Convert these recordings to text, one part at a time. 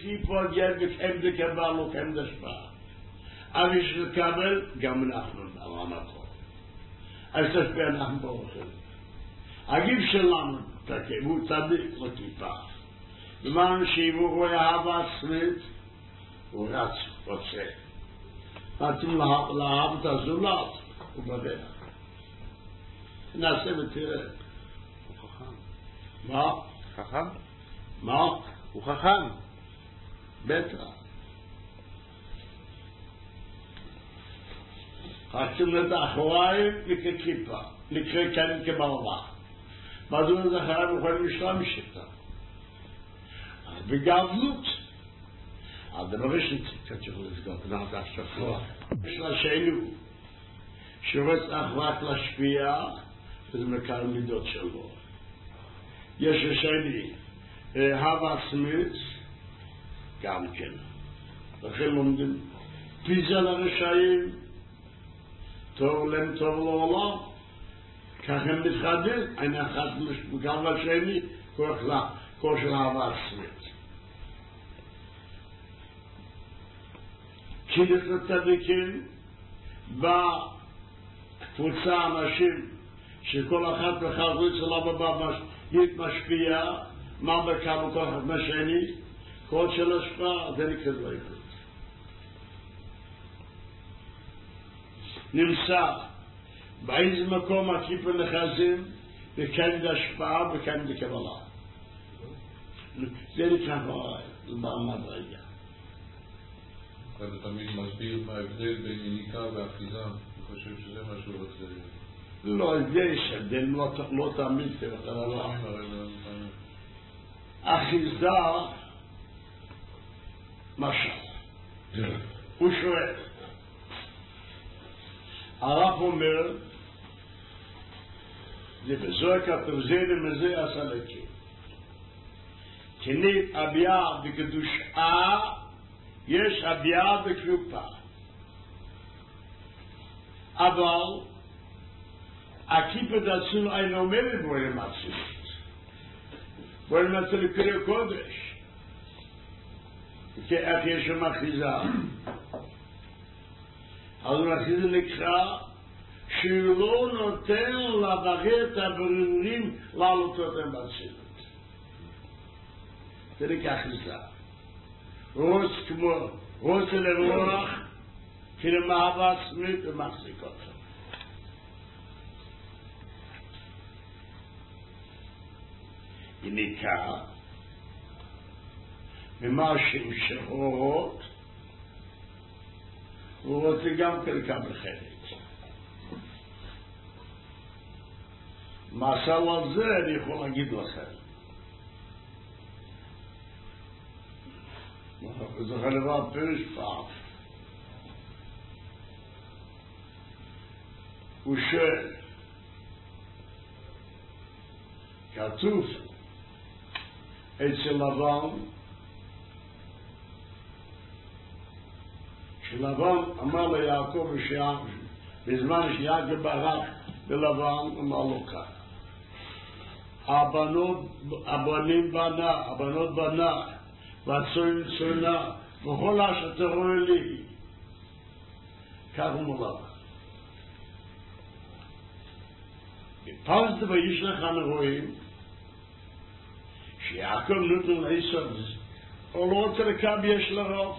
כיפור גר וכם דקבל וכם דשפע. אבל יש לקבל גם אנחנו על המקום. אז תשפיע אנחנו באוכל. הגיב שלנו הוא צדיק לכיפה. למען שיבו רואה אהבה עצמית, הוא רץ, רוצה. רצים לאהב את הזולת, הוא בדרך. נעשה ותראה. הוא חכם. מה? חכם? מה? הוא חכם. בטח. רצים את האחוריים וככיפה, נקרא כאן כמעלה. מדוע את האחוריים יכולים להשתמש איתה? בגאוונות. הדבר ראשון צריך לסגור, נעד השפוע. יש לשנו, שרוצה רק להשפיע, וזה מקל מידות שלו. יש לשני, אהבה עצמית, גם כן. לכן לומדים, פיזה לרשעים, טוב להם טוב לעולם, כך הם מתחדים, אין אחד גם לשני, כל של אהבה עצמית. כדאי לצדיקים בקבוצה אנשים שכל אחד בחרדות שלה משפיע מה בקו וכל אחד משני כל של השפעה זה נקרא דבריכות נמצא באיזה מקום הכיפה נחזים וכן דשפעה וכן דקבלה זה נקרא במעמד רגע אתה תמיד מסביר מה ההבדל בין יניקה ואחיזה. אני חושב שזה מה שהוא רוצה. לא, יש הבדל, לא תמיד אחיזה משל. הוא שואל. הרב אומר, זה בזוהר כתוב זה ומזה עשה לקים. כנית אביה בקדושה יש הביאה בקלופה אבל הכיפה דעצנו אין אומרת בוהם עצמית בוהם עצמית לקרוא קודש איך יש שם אחיזה אז אחיזה נקרא שהוא לא נותן לבחרת הברורים לעלות אותם בעצמית זה נקרא אחיזה רוץ כמו רוץ לרוח כלמאהבה עצמית ומחזיק אותה יניקה ממה שמשרות הוא רוצה גם כלכה בחלק מסל על זה אני יכול להגיד לכם זה חלבה פרש פעם הוא שואל כתוב אצל לבן שלבן אמר ליעקב בזמן שיעקב ברח בלבן אמר לו כך הבנים בנה הבנות בנה והצוין צוינה וכל אשר תראו לי כך הוא מולך בפרס דבייש לך רואים שיעקב נותן לעשור הוא לא רוצה לקב יש לרוב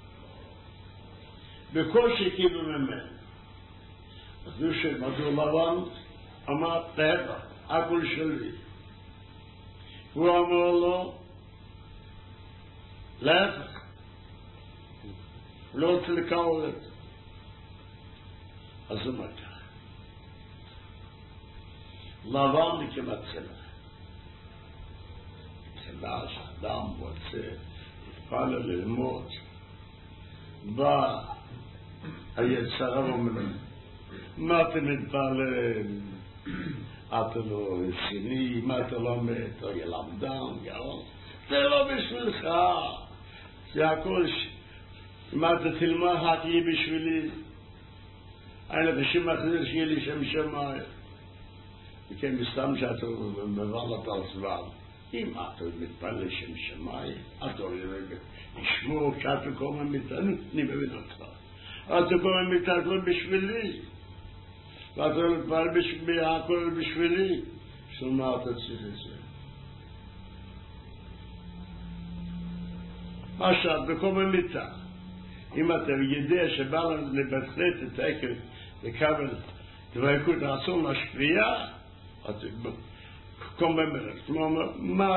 בקושי כאילו ממנו אז הוא שמדור לבן אמר טבע הכל שלי הוא אמר לו להפך לא רוצה לקרוא את אז הוא אומר כך לבן כמצלח צלח שאדם רוצה יפעל ללמוד בא היצרה ואומר מה אתה מתפלל אתה לא רציני מה אתה לומד או ילמדם גאון זה לא בשבילך זה הכל אם אתה תלמד רק יהיה בשבילי אין בשם אחר שיהיה לי שם שמיים וכן מסתם שאתה מבלת על סבב אם אתה מתפלל שם שמיים, אתה ישמור שאתה קורא ממיטה, אני מבין אותך. אתה קורא ממיטה, הכל בשבילי. ואתה מתפלל בשבילי, הכל בשבילי. שמה אתה צריך את זה? עכשיו, בכל מיטה, אם אתה יודע שבא לבטלת את העקב לקבל דבקות רצון להשפיע, אתה קום במלך. כלומר, מה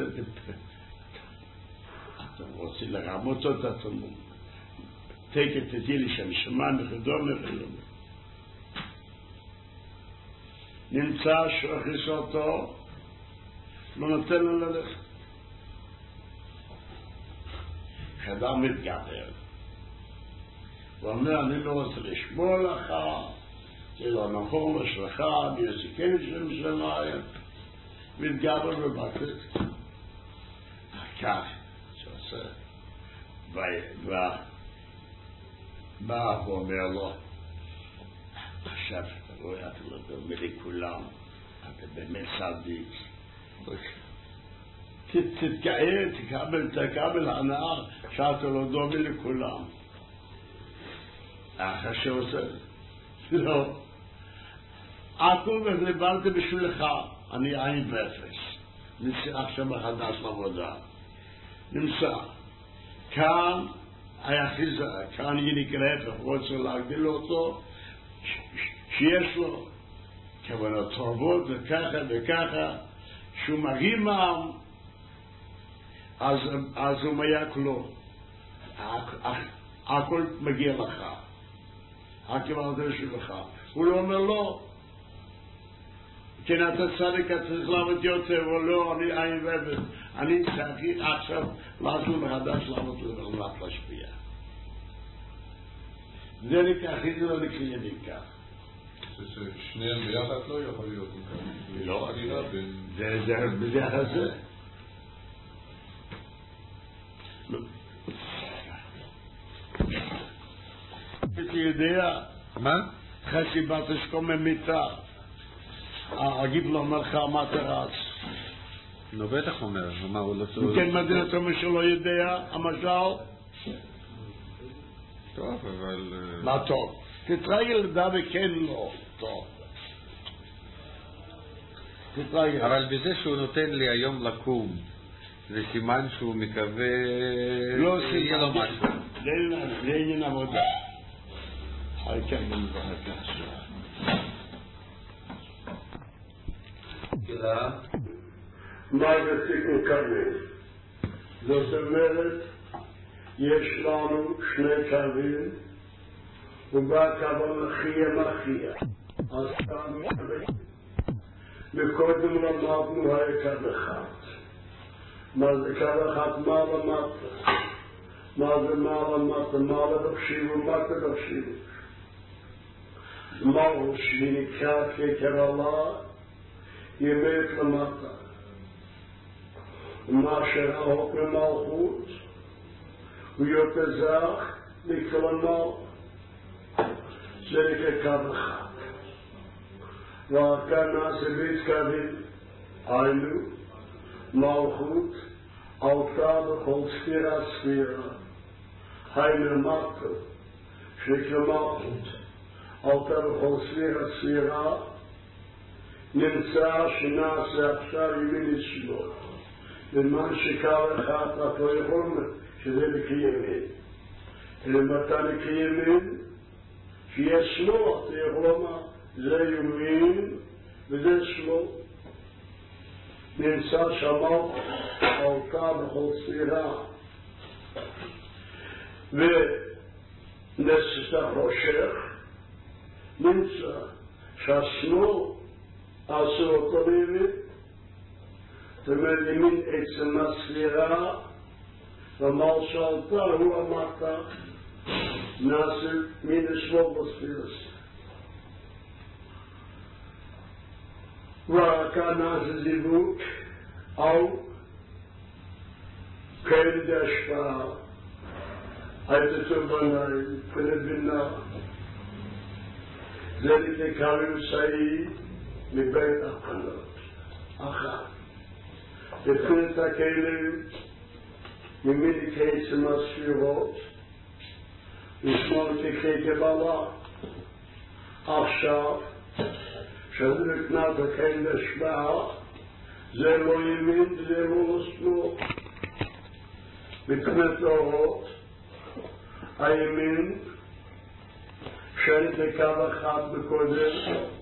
אתה רוצה לרמות אותה, אתה תקת את ילי שם שמיים וחדום וחדום. נמצא שהכניס אותו, לא נותן לו ללכת. חדר מתגבר. הוא אומר, אני לא רוצה לשמור לך, זה לא נכון לשלך, אני אסכן שם שמיים. מתגבר ובטל. כך, שעושה. בא ואומר לו, עכשיו, אתה רואה, אתה לא דומה לכולם, אתה באמת צדיק. תקבל הנאה שאתה לא דומה לכולם. אחרי שעושה, לא. הכל ודיברתי בשבילך, אני עין ואפס. נמצא עכשיו מחדש לעבודה. נמצא. כאן היחיזה, כאן יניקר ההפך, רוצה להגדיל אותו, שיש לו כוונות טובות וככה וככה, שהוא מרים מעם, אז הוא מייק לו. הכל מגיע לך. הכוונה זה שלך. הוא לא אומר לא. כן, אתה צדיק, אתה צריך לעבוד יותר, או לא, אני עין ואפס. אני צריך עכשיו לעשות מחדש לעבוד ולמדת להשפיע. זה נקרא, אחרי זה לא נקרא נקרא. שניהם ביחד לא יכול להיות נקרא. לא, זה בדרך הזה. אתה יודע, מה? חסיבת אשכום ממיתה. אגיב לו מלכה, מה תרץ? נו, בטח אומר, מה הוא לא טוב? כן, מדין אותו מי שלא יודע, המשל? טוב, אבל... מה טוב? תתרגל לדע וכן לא, טוב. תתרגל. אבל בזה שהוא נותן לי היום לקום, זה סימן שהוא מקווה... לא יהיה לו סימן, משהו. זה עניין עבודה. כן, בבקשה. מה זה סיכון קרבים? זאת אומרת, יש לנו שני קרבים, ובא קרבן אחיה מחיה. אז כאן וקודם למדנו היה קו אחד. מה זה קו אחד? מה למדת? מה זה מה למדת? מה לבקשיב ומה תבקשיב? מה הוא שנקרא כקר Allah ימת למטה. ומה שראות ממלכות הוא יותר זך מכלמל. זה נקרא קו אחד. וכאן נעשה בית קווים היינו מלכות עלתה בכל ספירה היינו מטה שנקרא מלכות עלתה בכל ספירה נמצא שנעשה עכשיו ימין לשלו למען שקר אחד את לא יכולנו שזה לקיימין למתן לקיימין שיש לו אתה יכול לומר זה ימין וזה שלו נמצא שמות עלתה בכל ספירה ונסת החושך נמצא שהשמאל עשו אותו בימין זאת אומרת ימין עצם הספירה ומל שעלתה הוא המטה נעשה מן השמאל בספירה וכאן נעשה זיווג על כאלה דשפה הייתה תובנה פלבינה זה נקראים סעי מבית החנות אחת לפני את הכלים, ממי קייסם הספירות, לשמור תקי קבלה. עכשיו, שזה לקנת הכלים לשבח, זה לא ימין, זה לא שמאל. מבחינת אורות, הימין, שאין לקו אחד בקודם,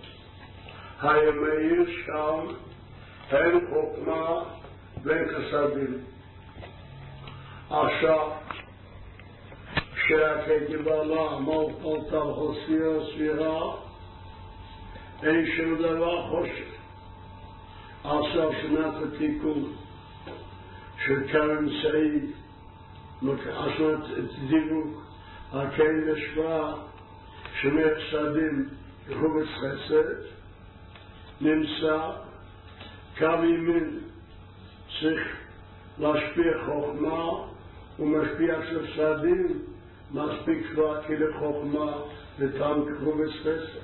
הימין שם, אין חוכמה ואין חסדים. עכשיו, כשהקבלה מלכות על חוסיה ספירה, אין שום דבר חושך. עכשיו שנת התיקון של קרן סעיד, השנת דיוק, הכן לשבח, שמחסדים חובץ חסד, נמצא קו ימין צריך להשפיע חוכמה ומשפיע של צעדים, מספיק כבר כלי חוכמה לטעם כחובץ חסד.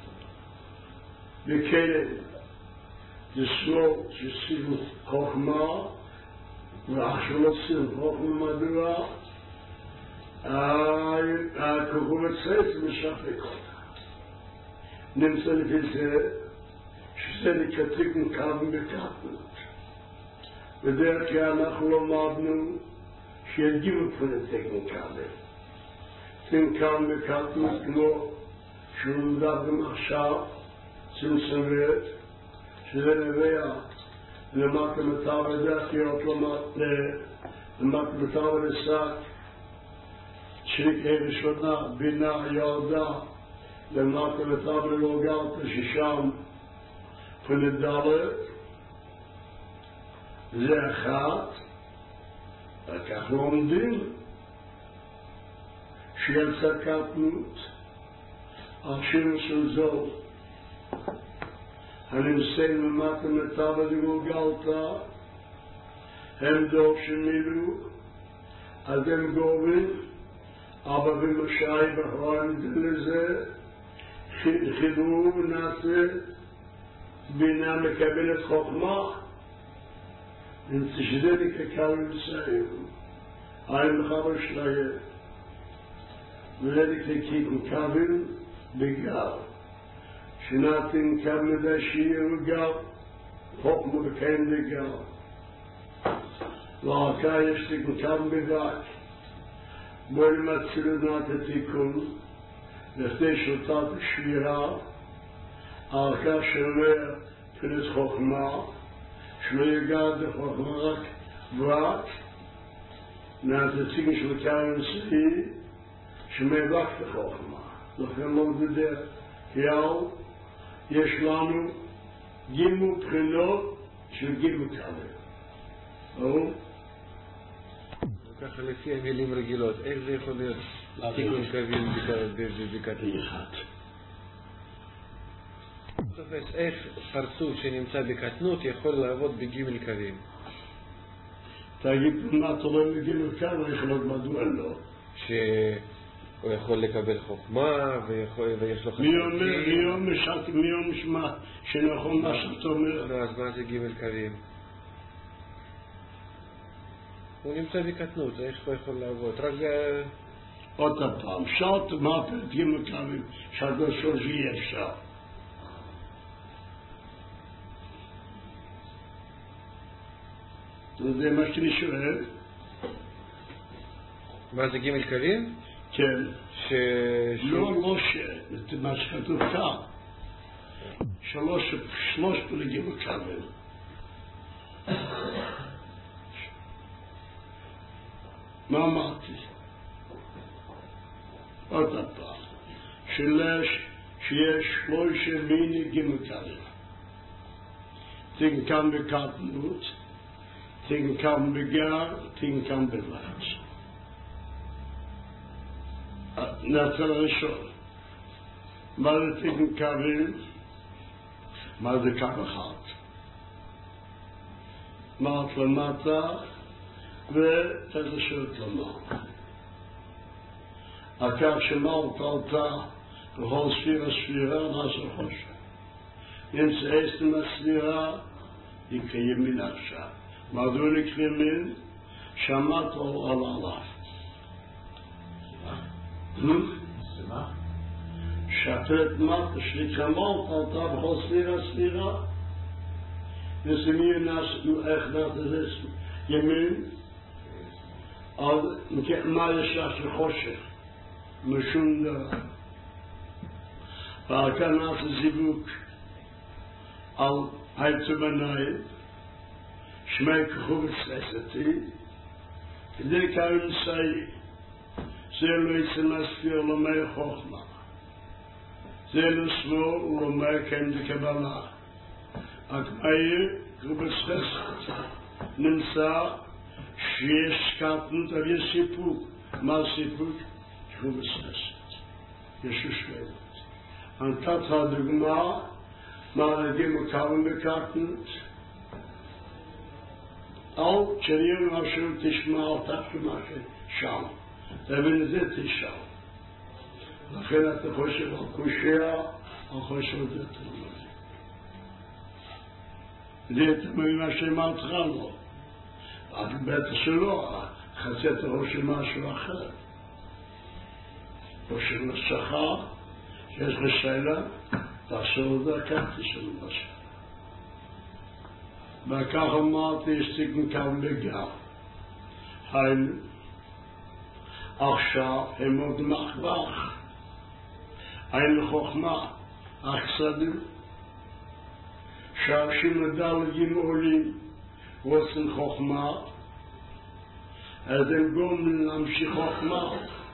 וכן, לשמור שסיבו חוכמה ועכשיו לא סיבו חוכמה מדוע הכחובץ חסד משפק אותה. נמצא לפי זה שזה נקטריק מקרבים בקטנות. בדרך כלל אנחנו למדנו שיגיבו פרנטק מקרבים. תנקרם בקטנות כמו שהוא מדברים עכשיו, צמצמת, שזה נביא למטה מטר ודחיות למטה מטר ודשק, שריקי ראשונה, בינה, ירדה, למטה מטר ולוגרת ששם פנדלת, זה אחת, וכך לומדים שיצא קטנות, אנשים של זאת, הנמצאים למטה מטר ולגולגלתה, הם דור שמילו, אז הם גובים, אבא ומשאי בחרן לזה, חידרו ונעשה, בינה מקבלת חוכמה, ונצשדני כקרים סיים, אין מחבר שלהם, ולדי כקים קווים בגר, שנתן כמדה שיר בגר, חוכמה בקיים בגר, והעקה יש תיקון קם בגר, בואי מצלו נת התיקון, לפני שלטת שבירה, הערכה שאומר פנית חוכמה, שלא יגד לחוכמה רק ורק, נעתציגן של קרן סעי, שמאבק לחוכמה. לכן לא מדבר, יאו, יש לנו גימו בחינות של גימו קרן. ככה לפי המילים רגילות, איך זה יכול להיות תיקון קווים בקטנות? תופס, איך פרצוף שנמצא בקטנות יכול לעבוד בגימל קווים? תגיד, מה אתה לא מגימל קו, יכול להיות מדוע לא? שהוא יכול לקבל חוכמה ויש לו חסדים. מיום משמע שנכון מה שאתה אומר. אז מה זה גימל קווים? הוא נמצא בקטנות, איך הוא יכול לעבוד? רק זה... עוד פעם, שעת מה פרט גימל קווים, שעת לא שיהיה אפשר. זה מה שאני שואל. מה זה גימל קווים? כן. לא מה שכתוב כאן. שלוש פלגים גימל. מה אמרתי? עוד פעם. שיש שלוש מיני גימל. תנקם בקטנות, תנקם בגר, תנקם בבית. נעשה לראשון. מה זה תנקמים? מה זה קו אחד? מעט למטה ותשעות למטה. הקו שמעט עלתה בכל ספירה נעשה חושב. אם זה עשתם הספירה, יקיים מן עכשיו. מדוע נקראים מן? שמעת או על עליו. שמה? שפט מת, שכמות, אתה בכל ספירה. נסמיר נעשנו איך נעשת ימין, אז מה יש לך שחושך? משום דבר. ועל כאן נעשה זיווג על היצובנאי, שמי כחובץ עשתי, כדי כאן סעי, זה לא יצמספיר לומי חוכמה, זה לא שמור ולומי כן דקבלה. הכמאי כחובץ עשתי, נמצא שיש קטנות, אבל יש סיפוק. מה סיפוק? כחובץ עשתי. יש שוויון. נתת הדוגמה, מעלדים וקרם בקטנות, אל תשאיר משהו תשמע אותך משהו שם, תבין את זה תשאל. לכן אתה חושב על קושיה, על חושב על זה תלמוד. זה תמיד מה שאמרתך לו. רק בטח שלא, חצית ראש משהו אחר. ראש משכה, שיש לך שאלה, תחשוב על זה, כך תשאל משהו. וכך אמרתי, יש תיקון כאן בגב. היינו, עכשיו הם עוד מחבח. היינו חוכמה, אכסדים. שאנשים מדלגים עולים, רוצים חוכמה, אז הם גורמים להמשיך חוכמה.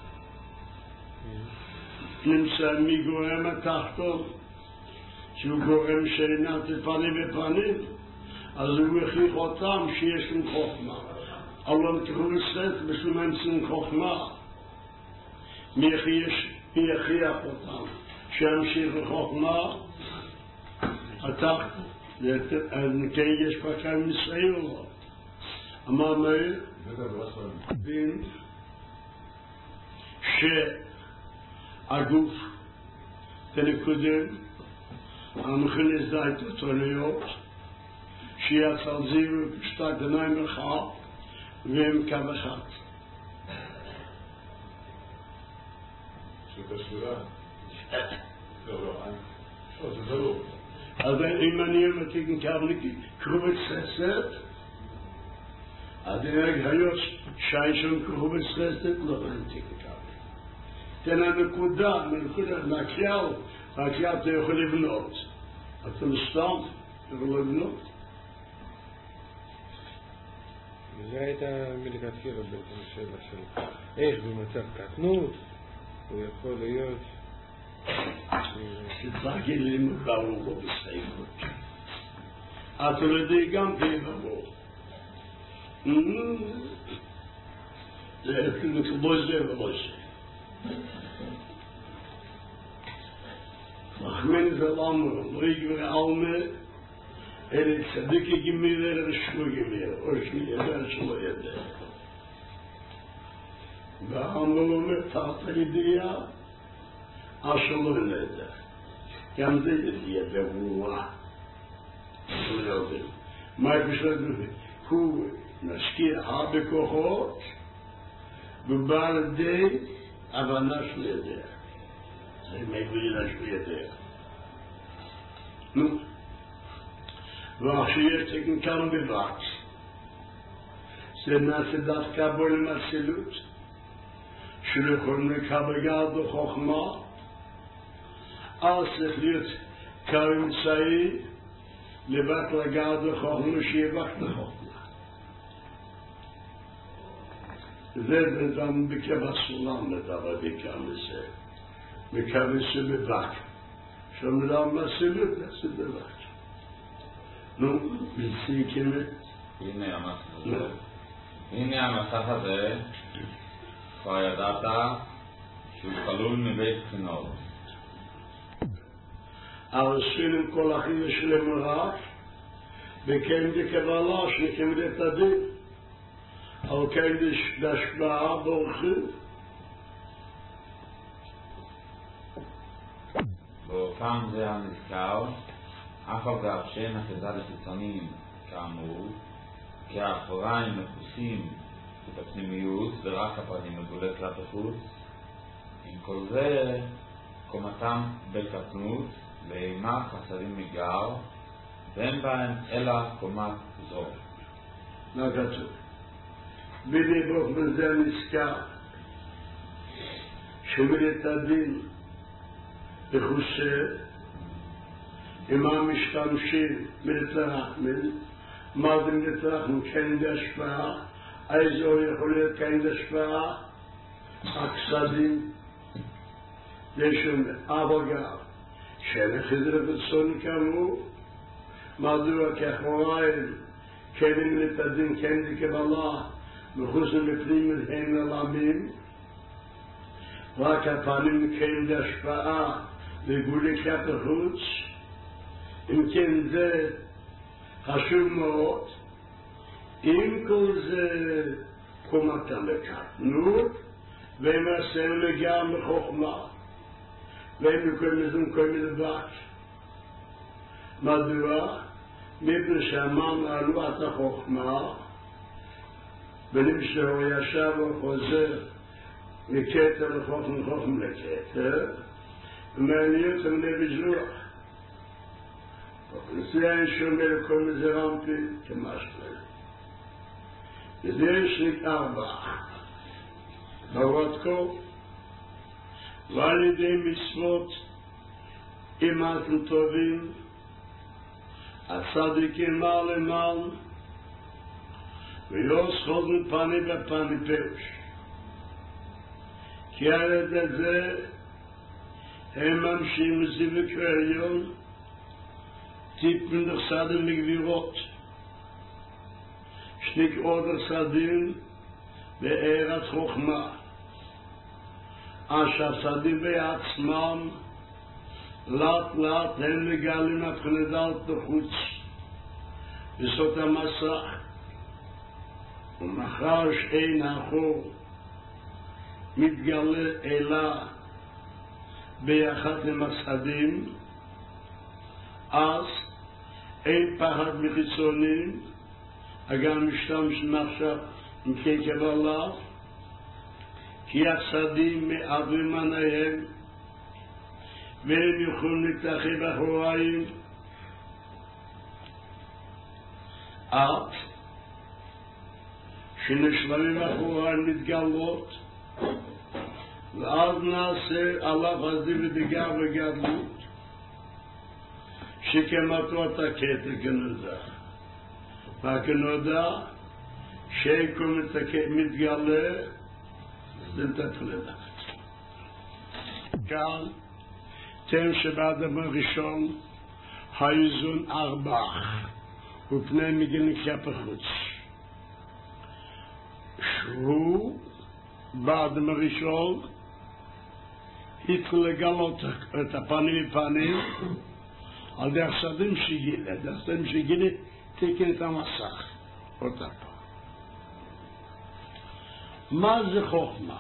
נמצא מי גורם התחתון, שהוא גורם שאינם פנים בפנים, אז הוא הכריח אותם שיש להם חוכמה. אבל הם תוכלו לצאת בשביל הם חוכמה. מי הכריח אותם שימשיך לחוכמה? התחתון. אז כן יש פה כאן ניסיון לו. אמר מאיר, בין שהגוף תנקודם, המכנס דעת התוליות, שיצא זיו ושתק דניים אחד, והם קו אחד. זאת השאלה? לא, זה ברור. אז אם אני מתקן קבליקי קרובץ חסד, אז אני היום שיישם קרובץ חסד, לא מתקן קבליקי. תן הנקודה, מהקריאל, והקריאל אתה יכול לבנות. אתה מסתם, אתה יכול לבנות. וזה הייתה מלכתחילה בעצם השאלה של איך במצב קטנות הוא יכול להיות שתגיד לי מברור בו בסייבות. אתה לא יודע גם כיברור. זה לא זה ולא זה. מחמן זה למה, לא יגבר אלמה, אלה צדיקי גמיר, אלה שלו גמיר, או שידע שלא ידע. והאמר אומר, תחת הידיעה, אשר לא נדע. גם זה ידיעה ברורה. מה בשביל הוא משקיע הרבה כוחות, ובא לידי הבנה של ידע. זה מבינה של ידע. נו. ועכשיו יש תקן כאן בבת. זה נעשה דווקא בו למצילות, שלא יכולים לקבל גד וחוכמה, אז צריך להיות כאמצעי לבק לגד וחוכמה שיבק לחוכמה. זה בדם בקבע סולם לדבר בקם לזה. בקם לזה בבק. שאומר מצילות נעשה בבק. נו, בלסי כמת. הנה המסך הזה, כבר ידעת שהוא כלול מבית בחינות. הרסים עם כל אחים שלהם רק, וכן דקבלה שנקמת את הדין, אבל כן דשבעה בורחים. באופן זה הנזכר, אף על גב שאין אחיזה לחיצונים כאמור, כי האחוריים מכוסים בפנימיות ורק הפנים מגולה כלפי חוץ. עם כל זה קומתם בקטנות ואימה חסרים מגר ואין בהם אלא קומת זו. מה כתוב? בדיבוק בזה נזכר שמירת הדין בחוסה עם המשתמשים מלתרחמן מה זה מלתרחמן? כן דשפעה איזו יכול להיות כן דשפעה הכסדים ישום אבגר שלחזר וצון כאמור מדוע כאחוריים כן מלתדין כן דקבלה מחוסם בפנים הם ללמים רק הפנים כן דשפעה לגולי כלפי חוץ. אם כן זה חשוב מאוד. אם כל זה קומתם בקטנות והם עושים לגמרי חוכמה והם יכולים כל מלבד. מדוע? מפני שאמרנו עלות החוכמה ונמשהו ישב וחוזר מכתר לחוכם חוכם לכתר ומעניין אותם לבזרוח וזה אין שום לכל מזה רמפי כמשל וזה יש לי 4 ברותקו ועל ידי מצוות אימתם טובים הצדיקים מעל למעל ויוס חוזן פני בפני פירוש כי על ידי זה הם ממשים זיווק העליון טיפן דרסדים לגבירות שניק עוד דרסדים בארץ חוכמה אשר סדים בעצמם לאט לאט הם מגלים את חנדלת בחוץ בסוד המסך ומחר שאין החור מתגלה אלא ביחד עם הסדים אז אין פחד מחיצונים אגם משתמש נחשב עם כקבלה כי הסדים מעברים עניהם והם יכולים להתאחד באחוריים עד שנשלמים באחוריים מתגלות ואז נעשה עליו הזה ודגר וגדלות שכמתו את הקטע כנודע והכנודע שיקום מתגלה לנתת לדעת כאן תן שבאדם הראשון האיזון 4 ופני מגיל כלפי חוץ שהוא באדם הראשון התחיל לגלות את הפנים מפנים על דרך סדים שגילה דרך סדים שגילה תקן את המסך אותה פעם מה זה חוכמה?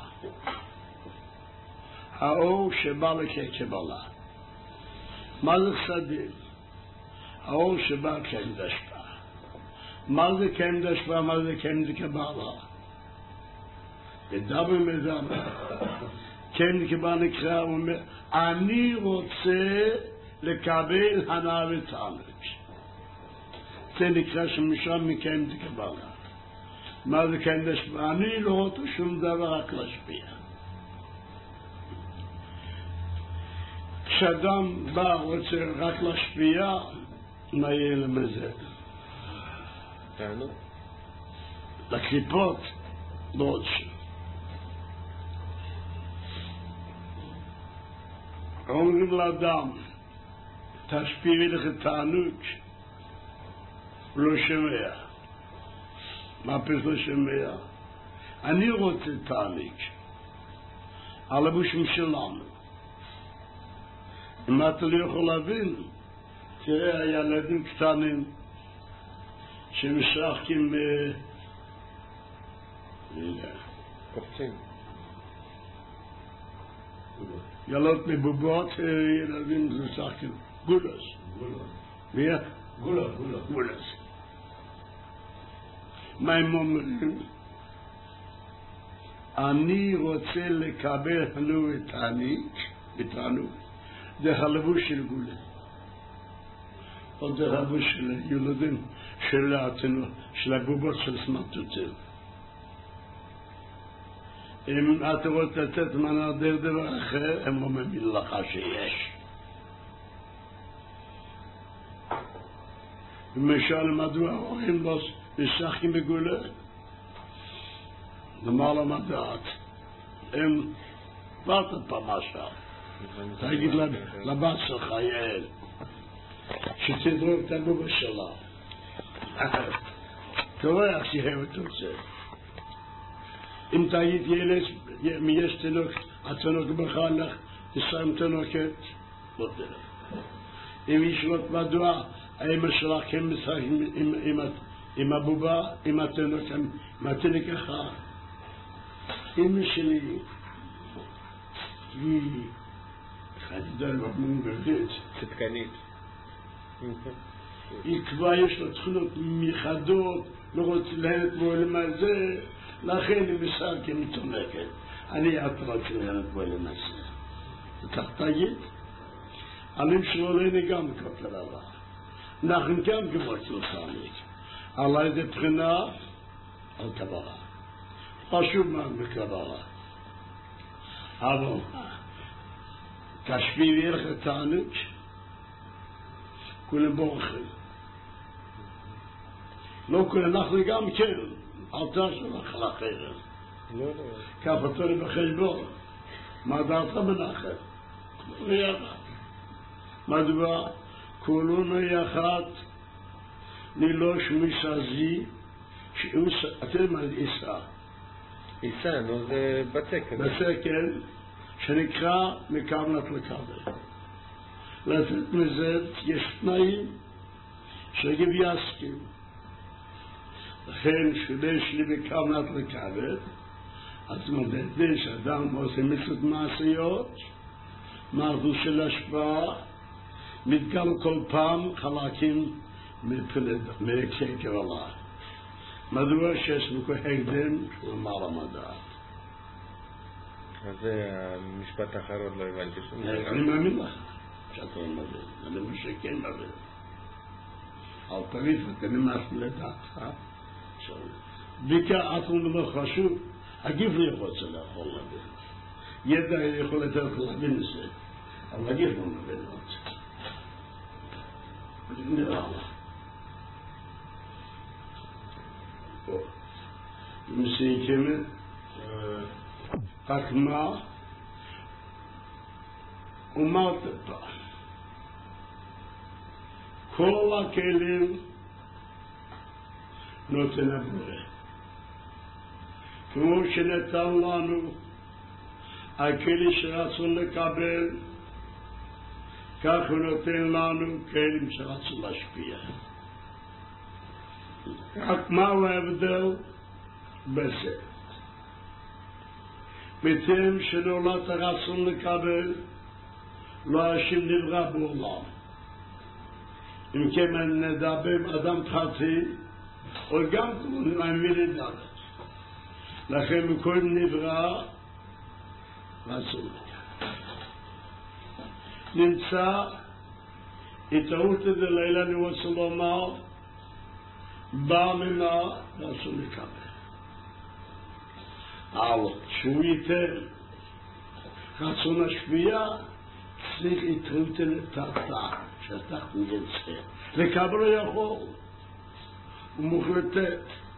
האור שבא לכקבלה מה זה סדים? האור שבא כמדשפה מה זה כמדשפה? מה זה כמדקבלה? ודבר מדבר כמדקבלה נקרא ואומר אני רוצה לקבל הנאה ותענוג זה נקרא שמשם מכמדקבלה מה זה כמדשפה? אני לא רוצה שום דבר רק להשפיע כשאדם בא רוצה רק להשפיע מה יהיה למזה? לקליפות בעוד שם אומרים לאדם תשפיעי לך תענוג הוא לא שומע מה פשוט לא שומע? אני רוצה תענוג על הבושים שלנו אם אתה לא יכול להבין תראה הילדים קטנים שמשחקים קופצים ילד מבובות ילדים משחקים גולס גולס מה הם אומרים? אני רוצה לקבל לנו את הענוג דרך הלבוש של גולה. או דרך הלבוש של ילדים של הבובות של סמרטוטים. אם אתה רוצה לתת מנה דבר אחר, הם לא מבין לך שיש. למשל, מדוע ההורים לא משחקים בגולה? למעלה מדעת. הם באת פעם עכשיו. תגיד לבת שלך, יעל, שתדרוק את הגובה שלה. אתה רואה איך שהיא אוהבת רוצה. אם תגיד ילד, יש תינוק, התינוק בכה לך, תסיים תינוקת, לא תלך. אם ישלות מדוע, האמא שלך כן משחק עם הבובה, עם התינוק, עם התינוק אחד. אמא שלי היא חדידה מונגרדית, צדקנית. היא כבר יש לה תכונות מיוחדות, לא רוצה להנת בעולם הזה, לכן היא משחק עם תינוקת. אני רוצה להנת בעולם הזה. וכך תגיד, עלים שלו ראיני גם כותל עליו. אנחנו גם גמות לסעניק. על ידי בחינה, על קבלה. חשוב מאוד בקבלה. אבל כשבי וירך התענוג, כולם בורחים. לא כולם, אנחנו גם כן, אל תשלח על אחרת. כך אותו לי בחשבון. מה דעת מנחם? כולנו יחד. מדוע? כולנו יחד נילוש מסעזי, אתם על עיסא. עיסא, נו זה בצקן. בצקן, שנקרא מקבלת לקבל. לתת מזה יש תנאים שגב יסכים. לכן שיש לי מקבלת לקבל, אז מדדי שאדם עושה מצוות מעשיות, מערכו של השפעה, מתגל כל פעם חלקים מרקשי קבלה. מדוע שיש לנו הקדם שהוא אמר המדע. אז זה המשפט האחרון, לא הבנתי שום דבר. אני מאמין לך שאתה לא מבין, אני אומר שכן מבין. אל תריף, אתה נמאס לדעתך. בעיקר אף הוא לא חשוב, הגיב לא רוצה לאכול להבין. ידע יכול לתת להבין את זה, אבל הגיב לא מבין את זה. נראה לך. מסיימת, רק מה? אמרת פעם, כל הכלים נותן הבורא. כמו שנתן לנו הכלי שרצון לקבל, כך הוא נותן לנו כלים שרצון להשפיע. רק מהו ההבדל? בזה. מתם שנולד הרצון לקבל, לא השם נברא בעולם. אם כן נדבר אדם פרטי, או גם מאמין לדעת. לכן מכל נברא רצון לקבל. נמצא התערות את הלילה אני רוצה לומר, בא ממה רצון לקבל. אבל שהוא ייתן רצון השפיע, צריך יתרותן את התא, שהתא נמצא. לקבל לא יכול, הוא מוכן לתת.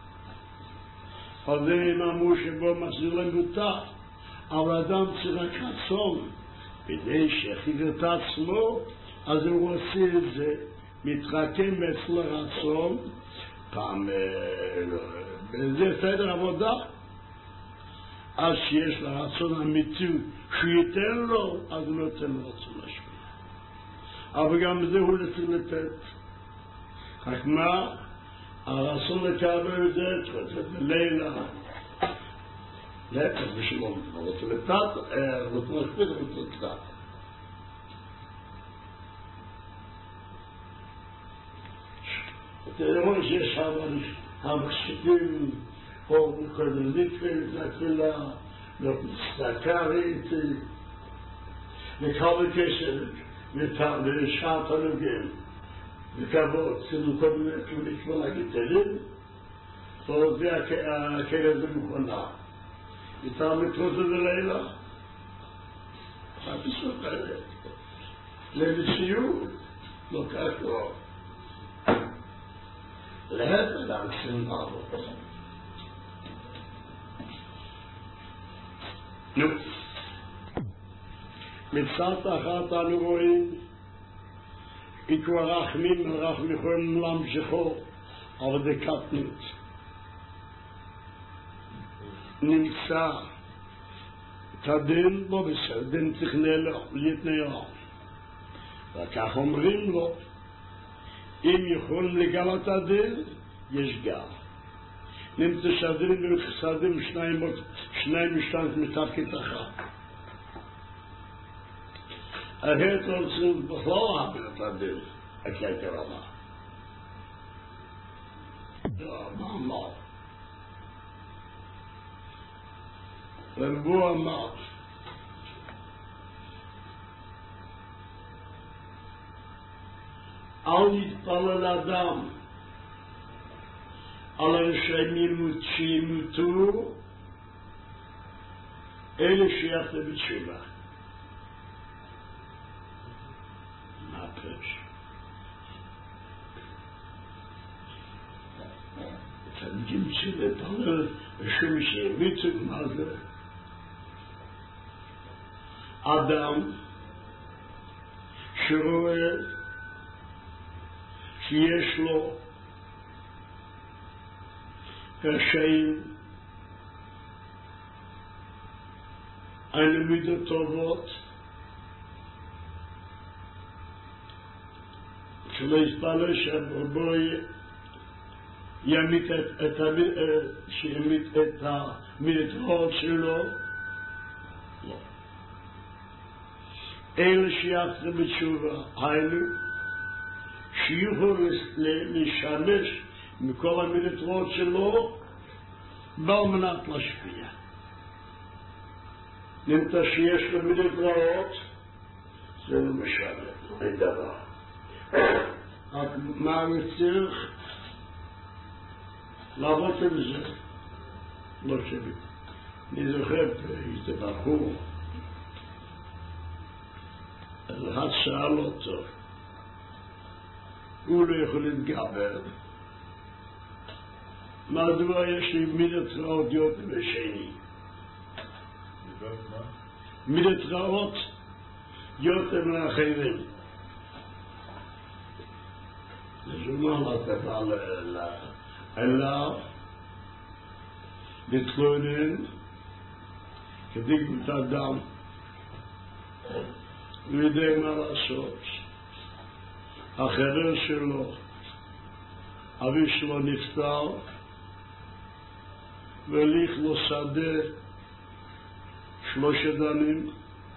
אבל זה אמרו שבו מחזיר להם אותה, אבל אדם צריך רק רצון, כדי שיחיד את עצמו, אז הוא עושה את זה, מתחכם אצל הרצון, פעם, זה סדר עבודה, אז שיש לה רצון אמיתי שהוא ייתן לו, אז הוא נותן לו רצון להשפיע. אבל גם זה הוא צריך לתת. רק מה? הרצון לקבל את זה, צריך לילה. להפך בשלום, הוא רוצה לתת, הוא רוצה להשפיע, הוא רוצה לתת. אתה רואה שיש הרבה המחשיבים או קודם נתפל לתפילה, צדקה ראיתי, וכל הקשר לשאר תנוגים, וכבוד, צילו כל מיני כלומר להגיד תלים, וזה הכלא הזה מוכנה. איתה מתרוץ את הלילה, הפיסות האלה, לנשיאות, לא כך לא. להפך להמשיך לעבוד. נו, מצד אחת אנו רואים עיקר הרחמים יכולים להמשיכו, אבל זה קטנות. נמצא את הדין בו בסדר, דין צריך להתנהל. וכך אומרים לו, אם יכולים לגל את הדין, יש גל. נמצא שהדין וחסדים שניים משתנת מתפקיד אחת. ההת רוצים בכלל להעביר את הדין, הכתר אמר. מה אמר? והוא אמר, אל יתפלל אדם על אנשים שימותו, אלה שיחד בתשובה. מה הפרש? צדיקים שלפלל ושום שימיתו, מה זה? אדם שרואה שיש לו רשעים, אין מידות טובות, שלא יספלל שבו ימית את המדרות שלו, לא. אלה שיחזרו בתשובה, היינו, שיוכלו לשמש מכל המדרות שלו, ועל מנת להשפיע. נמצא שיש לו מדרות, זה לא משנה, אין דבר. רק מה צריך? לעבוד עם זה. לא שבי. אני זוכר, איזה בחור, אחד שאל אותו, הוא לא יכול להתגבר. מדוע יש לי מידת רעות יותר בשני? מידת רעות יותר מאחרים. אז הוא אמר לתת אליו להתלונן כדגמות אדם, הוא יודע מה לעשות. החבר שלו, אבי שלו נפטר, והליך לו שדה 3 דנים,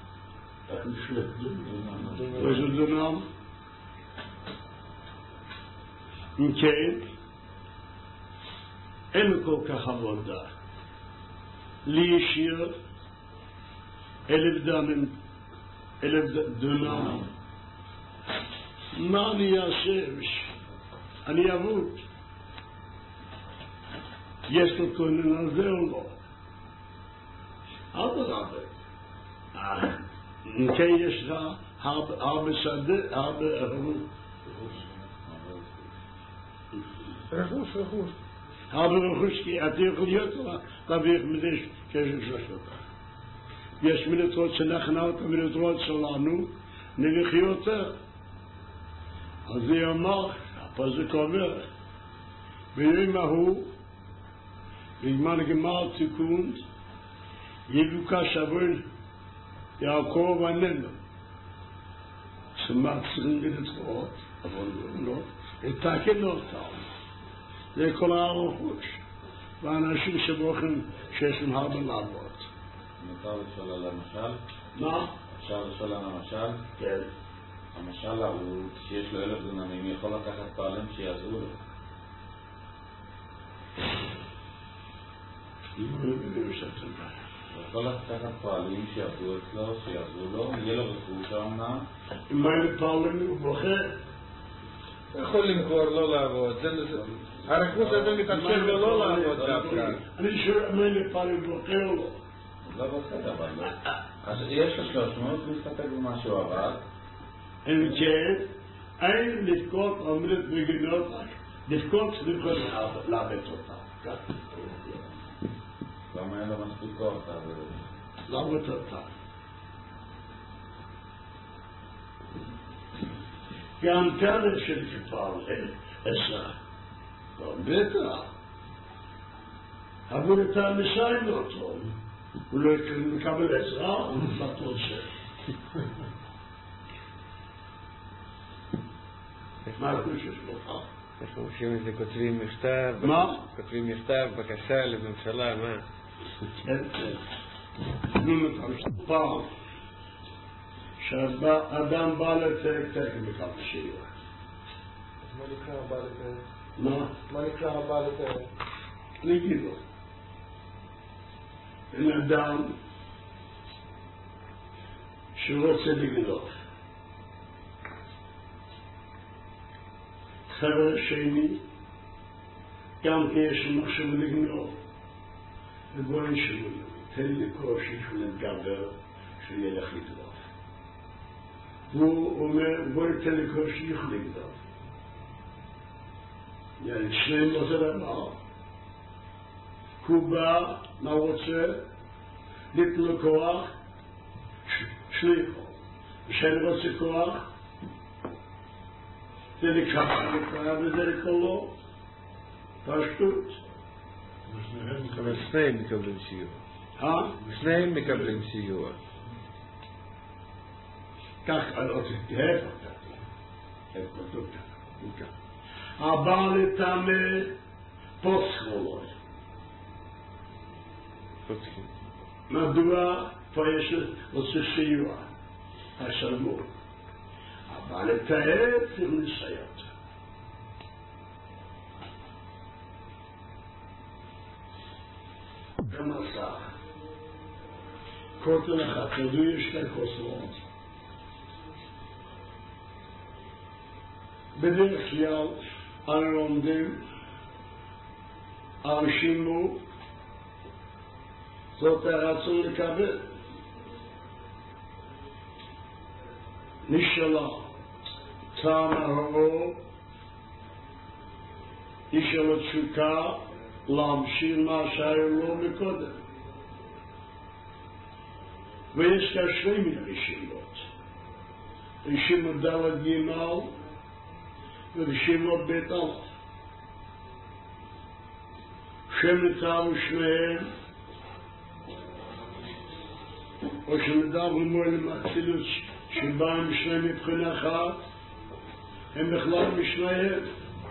3 דונם, אם כן, אין כל כך עבודה. לי השאיר 1,000 דנים, 1,000 דונם. מה אני אעשה? אני אבוד. יש לו כונן על זה או לא? אדרבה. אם כן יש לך הרבה שדה, הרבה רכוש. הרבה רכוש, כי אתה יכול להיות להביא מזה קשר שלושות. יש מנטרות שנחנה אותה, מנטרות שלנו, נלך יותר. אז זה אמר, הפסוק אומר, ביום ההוא, בזמן גמר תיקון, יבוקש אבון יעקב עננו. שמצרים מנטרות, אבל לא, יתקן אותם. זה כל הרכוש. ואנשים שבוחרים שיש להם הרבה לעבוד. מותר לשאול על המשל? מה? אפשר לשאול על המשל? כן. המשל הוא שיש לו 1,000 דונמים, יכול לקחת פעלים שיעזרו לו. יכול לקחת פועלים שיעבדו אצלו, שיעבדו לו, יהיה לו רכוש העונה. אם היינו פועלים הוא בוחר. יכול למכור, לא לעבוד. הרכוש הזה מתאפשר לו לא לעבוד דווקא. אני שואל אם היינו פועלים בוחר לו. לא בסדר, אבל לא. אז יש לו 300, מסתפק במה שהוא עבד. אם כן, אין לבכות עומדת בגינות, לבכות לעבד אותה. למה אין לו מספיק כוח? לעבוד אותה. גם כאן של כפר עזרה. בטח. אבל את המסיים לא טוב. הוא לא מקבל עזרה, הוא נפלט רוצה. מה הקושי שלך? אנחנו עושים את זה, כותבים מכתב. מה? כותבים מכתב, בקשה לממשלה, מה? כן, כן. פעם, כשאדם בא לתקן בכמה שיעור. מה נקרא הבא לתקן? מה נקרא הבא לתקן? נגיד לו. בן אדם שרוצה לגנוב. חבר'ה שני, גם כי יש לו מחשב לגנוב. ובואי שלו, תן לי קושי שהוא נתגבר, שהוא ילך לגנוב. והוא אומר, בואי תן לי קושי יוכל לגנוב. שניהם לא זה דבר. הוא בא, מה רוצה? לתת לו כוח, שליחו. ושאני רוצה כוח, זה נקרא וזה נקרא לו. פשטות. אבל שניהם מקבלים סיוע. שניהם מקבלים סיוע. כך, הבא לטעמי פוסחולוי. מדוע פה יש רוצה סיוע? השלמו. הבא לתאר צריך ניסיון. גם עשה. כותל אחד, תדעו יש כאן חוסרות. בדרך כלל, אנו לומדים על שימו, זאת הרצון לקבל. נשאלה, טעם האור, נשאלה תשוקה, להמשיך מה שהיה לו מקודם. ויש כאן שני מיני רשימות. רשימות ד' ג' ורשימות ב' א'. שנתארו שניהם, או שנדעו מועלים אצילות שבאים שניהם מבחינה אחת, הם בכלל משניהם.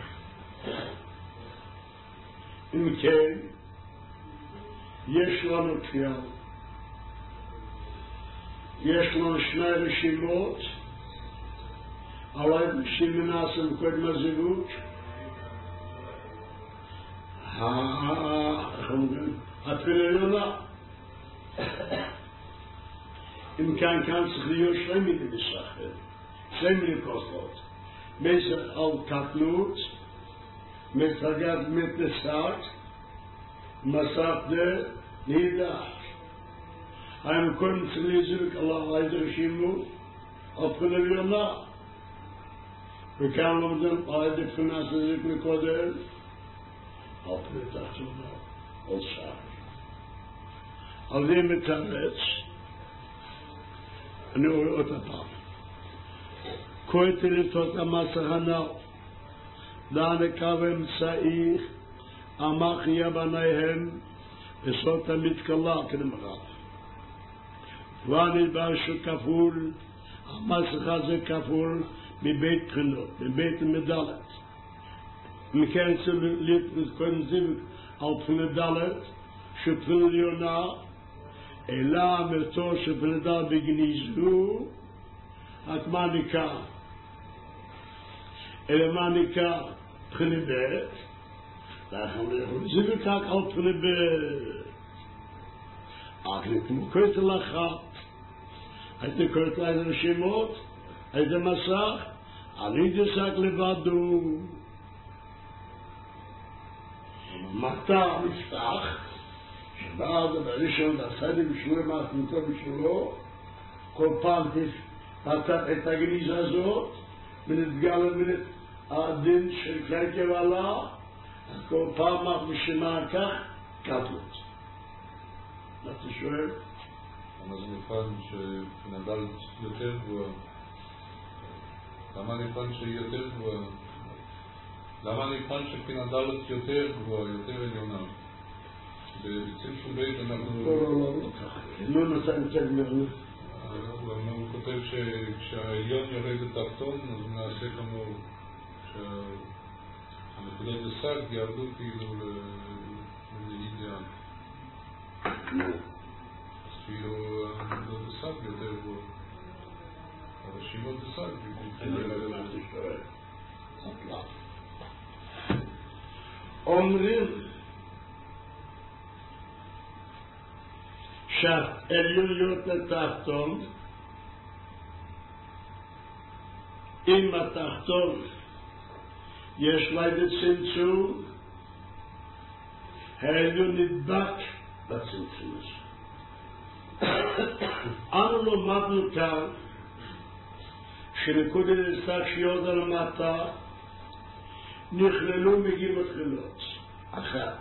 אם כן, יש לנו כלל. יש לנו שני רשימות, עליי שמנסים קודם הזיווג, הפריונה. אם כאן צריך להיות שני מילים לשחרר, שני מילים כוסות. מסר על קטנות, מסגת מתנסעת, מסעת נהידע. היינו קודם צריכים להזיק על איזה רשימו, על פריונה. וכאן לומדים על איזה פרינה שזיק מקודם, על פרינה תחתונה, על שער. על זה מתאמץ, אני רואה אותה פעם. כהתי לתות המסך הנאו, להנקה ואמצעי, המחיה בניהם, בסות המתקלה כנמרה. ונדבר שכפול, המסך הזה כפול מבית בחינות, מבית מדלת. מכן צריך להתקוין זיווג על בחינת דלת, שבחינת עליונה, אלא המתור שבחינת דלת בגניזו, את מעניקה. אלא מעניקה בחינת בית, ואנחנו זיווג רק על בחינת בית. אך נקראת לך, היית קוראת לה איזה רשימות, איזה מסך, אני דסק לבדו. מטה נפתח, שבא בראשון והסדים שלו, מעצמתו בשלו, כל פעם פתח את הגניזה הזאת, ונתגלה מן הדין של קרקב עלה, אז כל פעם משמע כך, קטלות. מה אתה שואל? למה זה נבחן שבחינה ד' יותר גבוהה? למה נבחן שהיא יותר גבוהה? למה נבחן שבחינה ד' יותר גבוהה, יותר עליונה? בצמצום בית אנחנו... לא ככה. לא נותן צד מרנו. הוא כותב שכשהעליון יורד לתחתון, אז נעשה כמו שהנקודות בסג ירדו כאילו לאידאל. אז כאילו הנקודות בסג יותר גבוהות. הרשימות בסג אומרים שהעליון יורד לתחתון, אם התחתון יש לה צמצום, העליון נדבק בצמצום הזה. אנו לומדנו כאן שנקודת הסג שיורדה למטה נכללו מגיל מתחילות. אחת,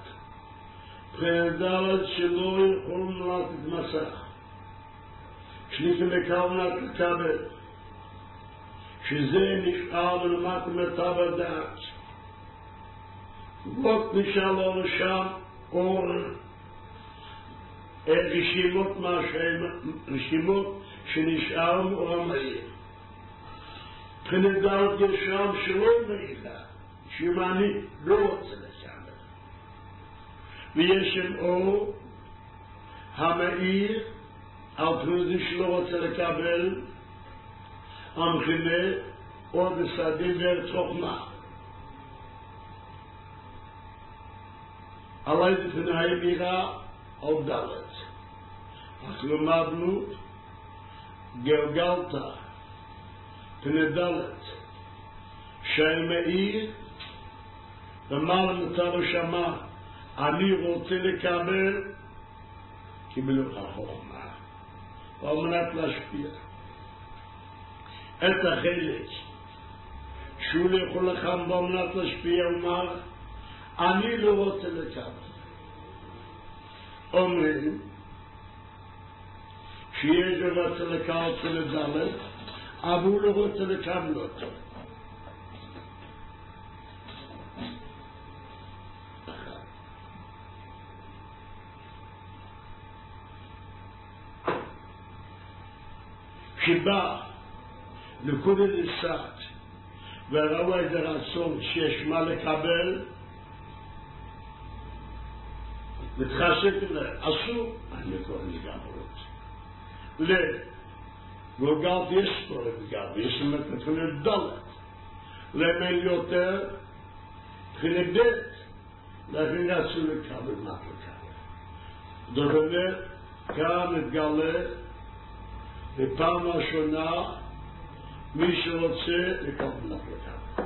פרדלת שלא יכולים לתת מסך, שניתן לכוונת לקבל, שזה נשאר ולמטה מטה בדעת. לא נשאר לו לשם אור רשימות שנשארו אור המאיר. פרדלת ישם שלא מאילה, שמעני לא רוצה לשם. ויש שם אור המאיר על פרוזי שלא רוצה לקבל המכנה אור בסדים וארץ חוכמה. עלי בפני מירה על דלת. אך למדנו גלגלת פני דלת שהמאיר ומעלה מטה ושמה אני רוצה לקבל, קיבלו החוכמה, על מנת להשפיע. את החלק שהוא לא יכול לכם על מנת להשפיע, אומר, אני לא רוצה לקבל. אומרים, שיש רוצה לקבל לדלת, אבל הוא לא רוצה לקבל אותו. שבא נקודת הסד וראו איזה רצון שיש מה לקבל, מתחשק אסור, אני קורא לגמרות. לגלגלת יש פה לגלגלת, יש לנו תחילה דלת. למן יותר תחילה בית, לכן רצו לקבל מה לקבל. זאת אומרת, כאן מתגלה בפעם השונה מי שרוצה לקבל לקבל.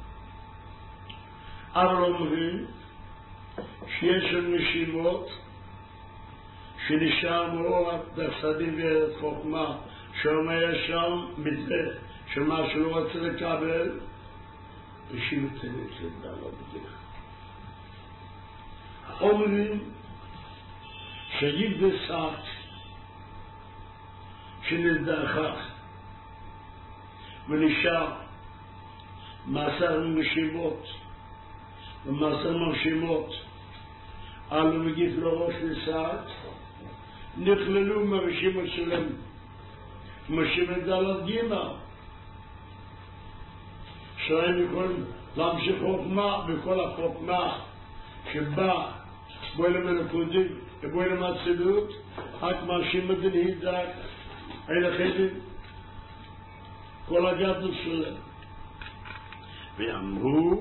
אבל אומרים שיש נשימות שנשאר מאור בסדים וארץ חוכמה שאומר שם מזה שמה שלא רוצה לקבל רשימת לדלה בדרך. אומרים שיד בסעת שנזדחך ונשאר מעשר נשימות ומעשר מרשימות על מגיף לראש לסעת נכללו מרשימות שלהם מרשימת דלת גימה שהם יכולים להמשיך חוכמה בכל החוכמה שבא בו למלכודים ובו למצלות רק מרשימת דלהידק אין החדים כל הגדול שלהם ואמרו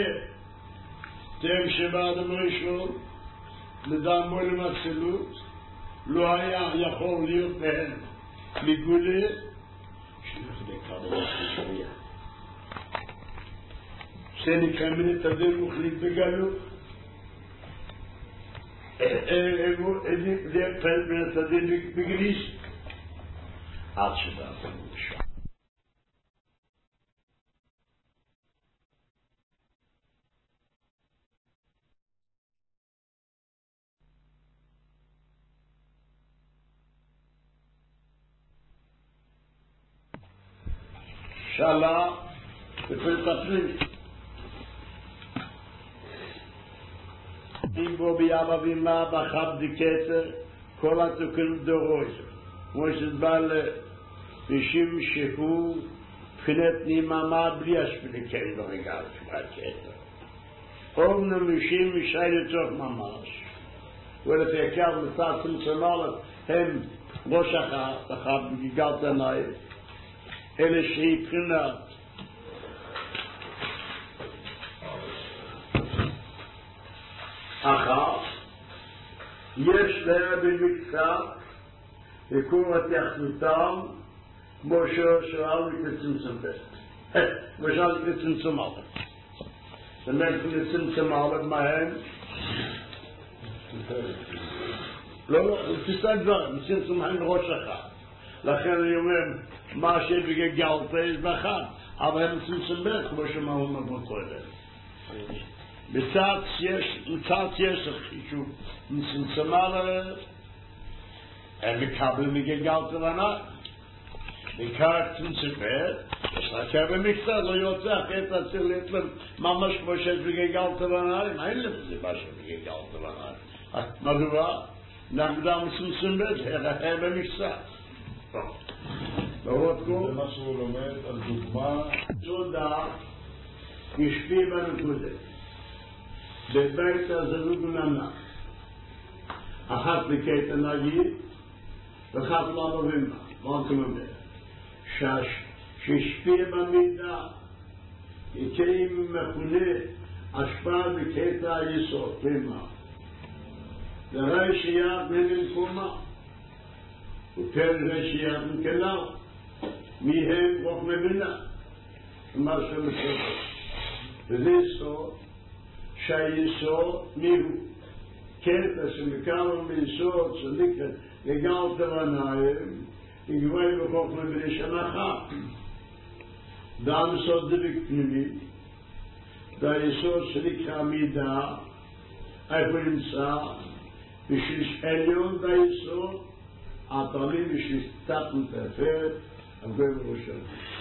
שתם שבא אדם ראשון לדם בו למצלות לא היה יכול להיות בהם מגולה שליח לקבל השריע. זה נקרא מן התדל מוחליט בגלות. זה פרט מן התדל בגליס. עד שבאתם שם. שאלה בפרט הפנימי. אם בו ביאבא וימה בחב דיקטר כל התוקן דורוי. כמו שדבר לנשים שהוא בחינת ניממה בלי השפיליקן ברגל שבקטר. אובנו משים משי לתוך ממש. ולפעקר מצד צמצמלת הם ראש החב בגיגת עיניי. אלה שהיא בחינת אחר יש להם במקצת לקור את יחנותם כמו שאל לקצמצם בית ושאל לקצמצם עליו ומלכו לצמצם עליו מהם לא, תסתכל דברים צמצם מהם ראש אחד לכן אני אומר מה שבגלת יש באחד אבל הם צמצם בית כמו שמהו מבוא קודם מצד יש חישוב מצמצמה להם הם מקבלים מגלגל תבנה בעיקר צמצמת יש להכר במקצת לא יוצא אחרי תציר להתלם ממש כמו שיש בגלגל תבנה אין לזה משהו בגלגל תבנה מדוע? נעמדה מצמצמת זה במקצת זה מה שהוא לומד על דוגמה תודה השפיע בנקודה בבית הזלוג ננה אחת בקטע נגיד ואחת לא בבימה מה כמובן שהשפיע במידה יקיים מכונה השפעה בקטע היסוד בימה לראי שיעד מן קומה ופרק שיעד מכלל מהם רוח מבינה מה שמסורת וזה סוד שהיסוד מיהו קטע שמקרנו מיסוד שנקרא לגל תבניים יגווי בחוכמה בנשנחה דם סוד דבק פנימי והיסוד שנקרא מידה איפה נמצא בשביל עליון והיסוד התרמים בשביל תתנו תפארת הגוי בראשון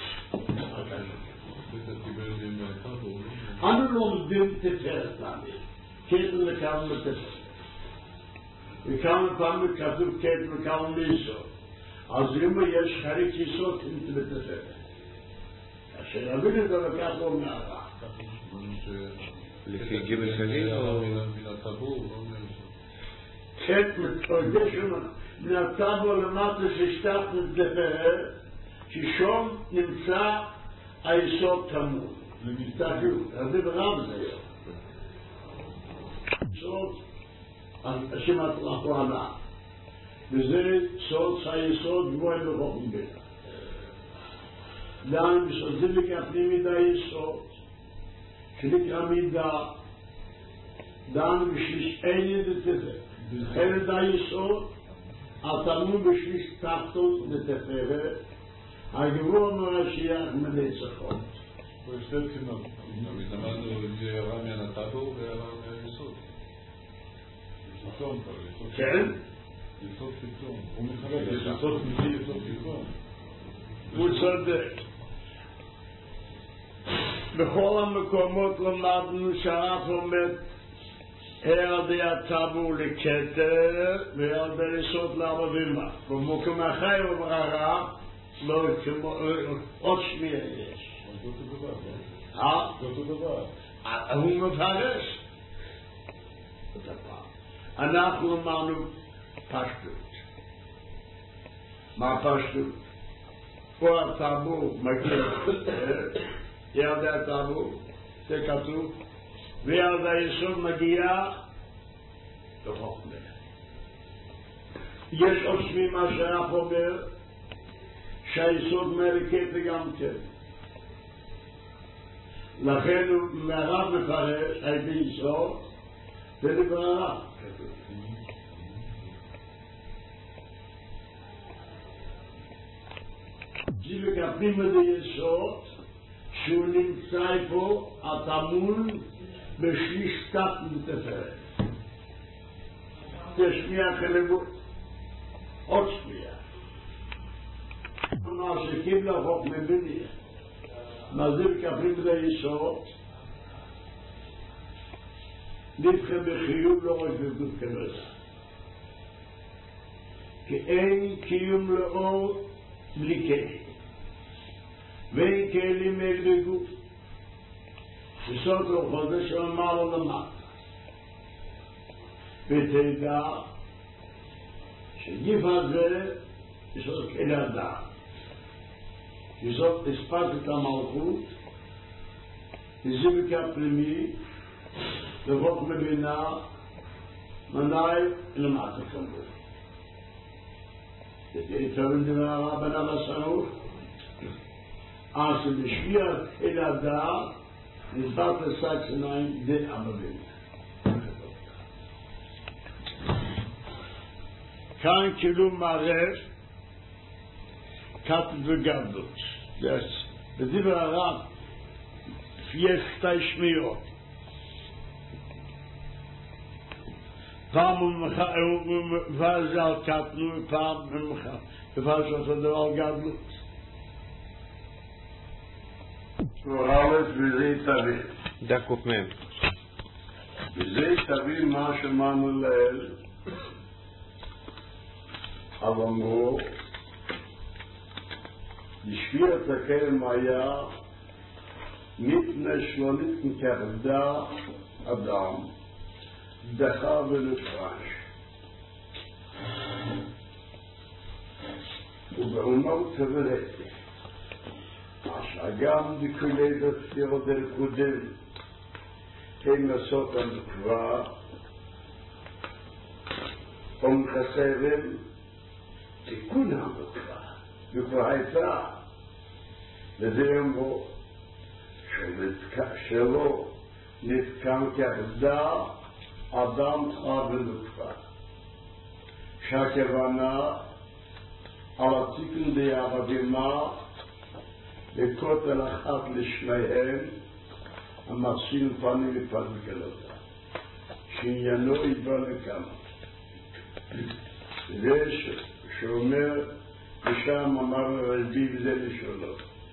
אנו לומדים תפארת תמיד קטע לקרנו לתפארת וכמה פעמים כתוב קטע לקרנו ליסוד אז אם יש חריק יסוד תמיד בתפארת אשר יבין את הלקח לא מערה לפי גיבל שלי או מן הטבור קטע מתפרדש מן הטבור למטה ששתת לתפארת ששום נמצא היסוד תמוד למסתכלות זה ברב זה היום סוד השם התרחונה וזה סוד שהיסוד גבוה בחוכם בינה דן בסוד דבק הפנימי דה יסוד שנקרא מידה דן בשליש אין דתפארת אין דה יסוד התמוד בשליש תחתון דתפארת הגבוה מרשיח מנצחות הוא יש שתי בחינות למדנו אם זה ירה מהטבור וירה מהיסוד יסוד כן? יסוד חיצון הוא מחלק יסוד פנימי יסוד חיצון הוא צודק בכל המקומות למדנו שהרב אומר הרדי הטבור לכתר והרדי יסוד לערבימה במקום החי ובררה לא כמו עוד שמיע יש זאת הדבר הוא מפרש אנחנו אמרנו פשטות מה פשטות? פה הטבור מגיע ירדי הטבור זה כתוב וירדי היסוד מגיע לחוכמה יש עוצמי מה שהרב אומר, שהיסוד מלכת גם כן. לכן הרב מפרש, הייתי יסוד, ודבר הרב. ג'יבק הפנים הזה יסוד, שהוא נמצא פה, הטמון בשלישתת מתפרת. תשמיע חלבות, עוד שמיע. מה שקיבלה חוק מביניה, מה זה מקפלים בזה יסוד, נבחר בחיוב לא רק בגוד כנראה. כי אין קיום לאור בלי כלי. ואין כלים אל בגוד. יסוד לא חודש שאומר לו למטה. ותדע שגיף הזה יסוד כלי אדם. יסוד הספק את המלכות, יזיבק הפנימי, לבוק מבינה, מנהי למטה כמובן. יתרבין דבר הרב בן המסענות, שבשביע אל הדעה, נסברת לסק שניים די אבבים. כאן כאילו מערב, כת וגדלות. בדבר הרב, יש שתי שמיות. פעם הוא מבאז על כתנו, פעם הוא מבאז על גדלות. הורלת וזה תביא. דקות מהם. וזה תביא מה שמענו לאל, אבל אמרו, בשביל התקם היה מפני שלא נתנכחדה אדם, דחה ולפרש. ובאונו תבלתי. גם דקולי דסתירות אל קודם, הם לעשות על כבר, ומחסרם, תיקון המקרה, וכבר הייתה, וזה אמרו, שלא נתקן כחדה, אדם חר ונקפה. שהכוונה, על התיקון די הבדימה, וכותל אחת לשניהם, המרשים פנים ופרקלותה. שעניינו ידוע לכמה. זה שאומר, ושם אמר רבי וזה לשונו.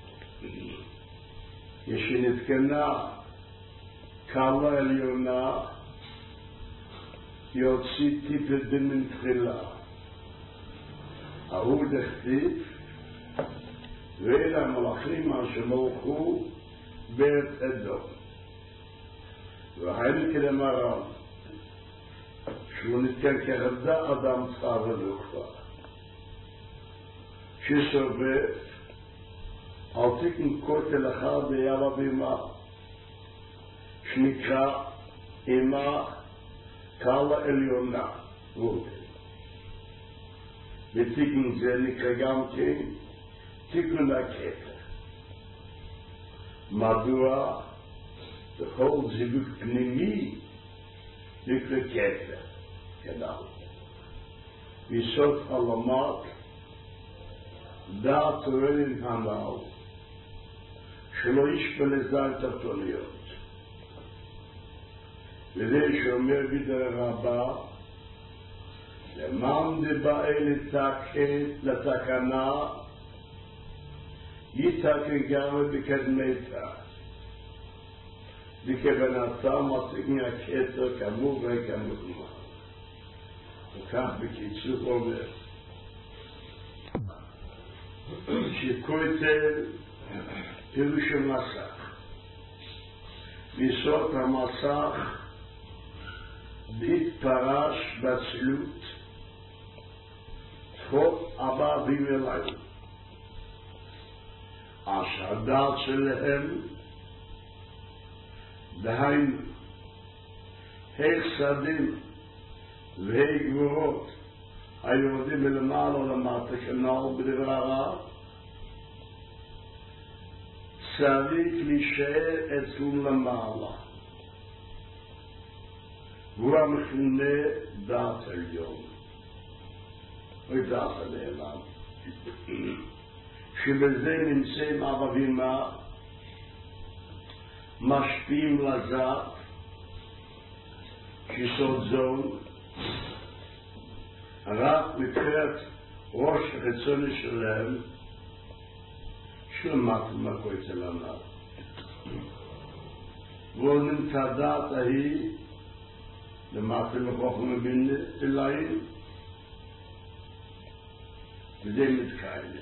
ישנתקנה קלה עליונה, יוציא טיפת דמן תחילה. ההוא דכתיב, ואלה המלאכים אשר מלכו בית אדום. והיינו כדמרם, שהוא נתקן כחדה אדם צער ולוקפה. שסובב, על תיקן כותל אחד בימה בימה, שנקרא אימה קלה עליונה. ותיקן זה נקרא גם כן, תיקון הכתר. מדוע בכל זיווג פנימי נקרא כתר, כדאי. ויסוד עולמות דעת תורן הנ"ל, שלא ישפל לזית תחתוניות. וזה שאומר בדרך רבה, למען דבאי לתקנה, יתקן גם בקדמתה. בכוונתה מציגים הכתר כמוך וכמוך. וכך בקיצור אומר, שכותל פירוש המסך. ויסוד המסך בהתפרש בצלות תחות אבא ומלאים. אשר הדעת שלהם דהיינו החסדים והגבורות היורדים מלמעלה למטה כנער בדבר הרב, צריך להישאר אצלו למעלה. הוא המכונה דעת עליון, או דעת הנעלם, שבזה נמצאים אבא ואמא, משפיעים לזת, כיסוד זון, רק מבחינת ראש חיצוני שלהם, שלמטה מקו אצל הנער. והוא נמצא דעת ההיא, למטה מחוכם מבין אליים, וזה מתקיימה.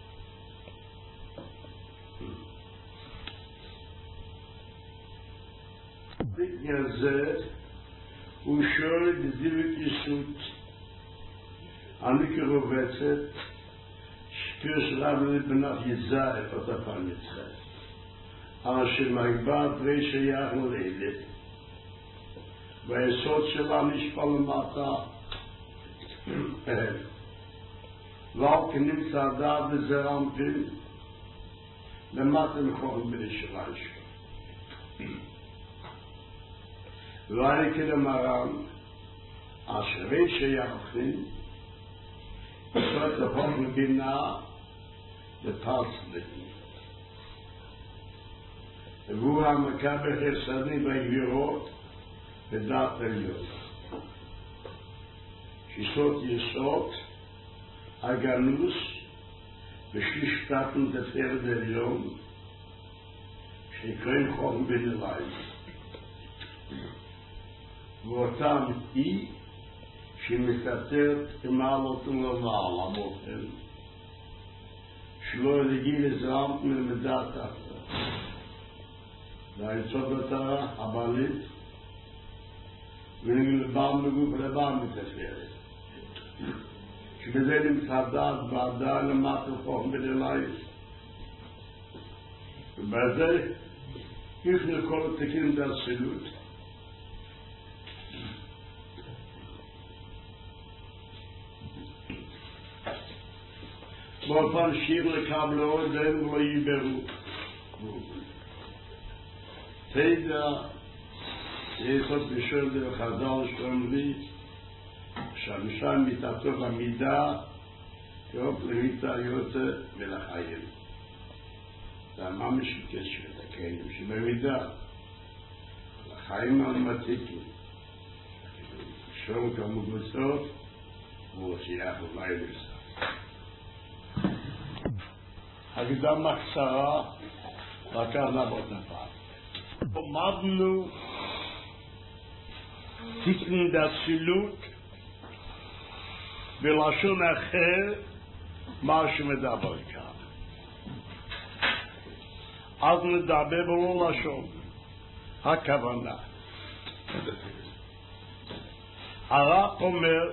בעניין זה, הוא שואל את דבק יסוד, אני כרובצת, שפירש רב לבנך יזהר, אותה פעם יצחק. אבל שמגבר פרי שייך לאלה, והיסוד שלה נשפע למטה, ועל כנמצא דעת וזרמפים, למטה מחוכם בני שלש. ואני כדמרם, אשרי שיחים, זאת לחוכם בינה לפרסלת. והוא המקבל חסדים והגבירות בדעת עליון. שיסות יסוד, הגנוס, ושלישתתן דפרד עליון, שנקראים חוכם בן אליים. ואותם היא שמסתתרת במעלות ולמעלה מותן, שלא יגיע לזרמת מלמדת תחת. והיסוד התרה, הבעלית, ונגלבר מגוף לבא מתפארת. שבזה נמצא דעת ועדה למטה חוכם בן אליים. ובזה יפנה כל התקין דאצילות. באופן שיר לקבלו עודם ולא ייברו. תדע, יסוד בשול דרך חז"ל שאומרים, שהמשם מתעטוף המידה, כאופ למיתה יוצא ולחיים. זה ממש קשר לתקנים שבמידה, לחיים המתיקים, שום כמובסות, הוא שייך אולי לסך. הקדמה קצרה, לקח לעבוד נפעל. עומדנו תיקן דאצילות בלשון אחר מה שמדבר כאן. אז נדבר בלא לשון, הכוונה. הרב אומר,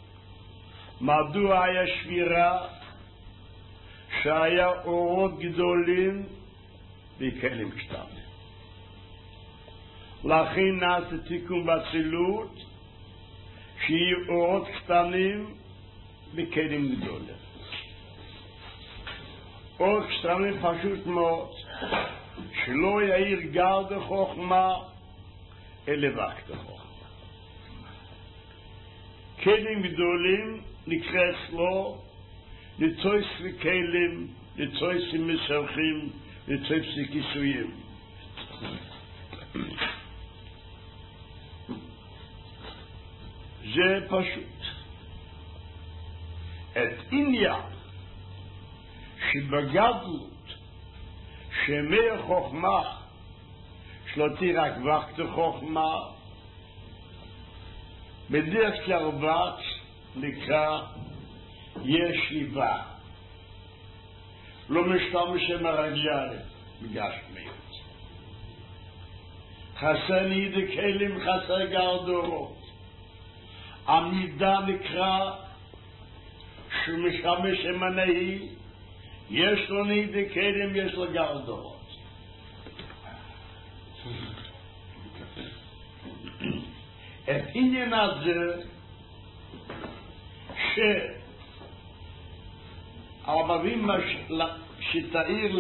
מדוע היה שבירה שהיה אורות גדולים וכלים קטנים. לכן נעשה תיקון באצילות שיהיו אורות קטנים וכלים גדולים. אורות קטנים פשוט מאוד, שלא יאיר גר בחוכמה אלא רק בחוכמה. כלים גדולים נקרא אצלו לצויס וכלים, לצויס ומסרחים, לצויס וכיסויים. זה פשוט. את עניין שבגדלות שמי חוכמה שלא תהיה רק וقت חוכמה, בדרך כלל וقت נקרא ישיבה. לא משתמש מרגליים בגשמיות. חסר ניד כלים, חסר גרדורות. עמידה נקרא שמשתמש מנהי, יש לו ניד כלים, יש לו גרדורות. את עניין הזה אבל אם שתאיר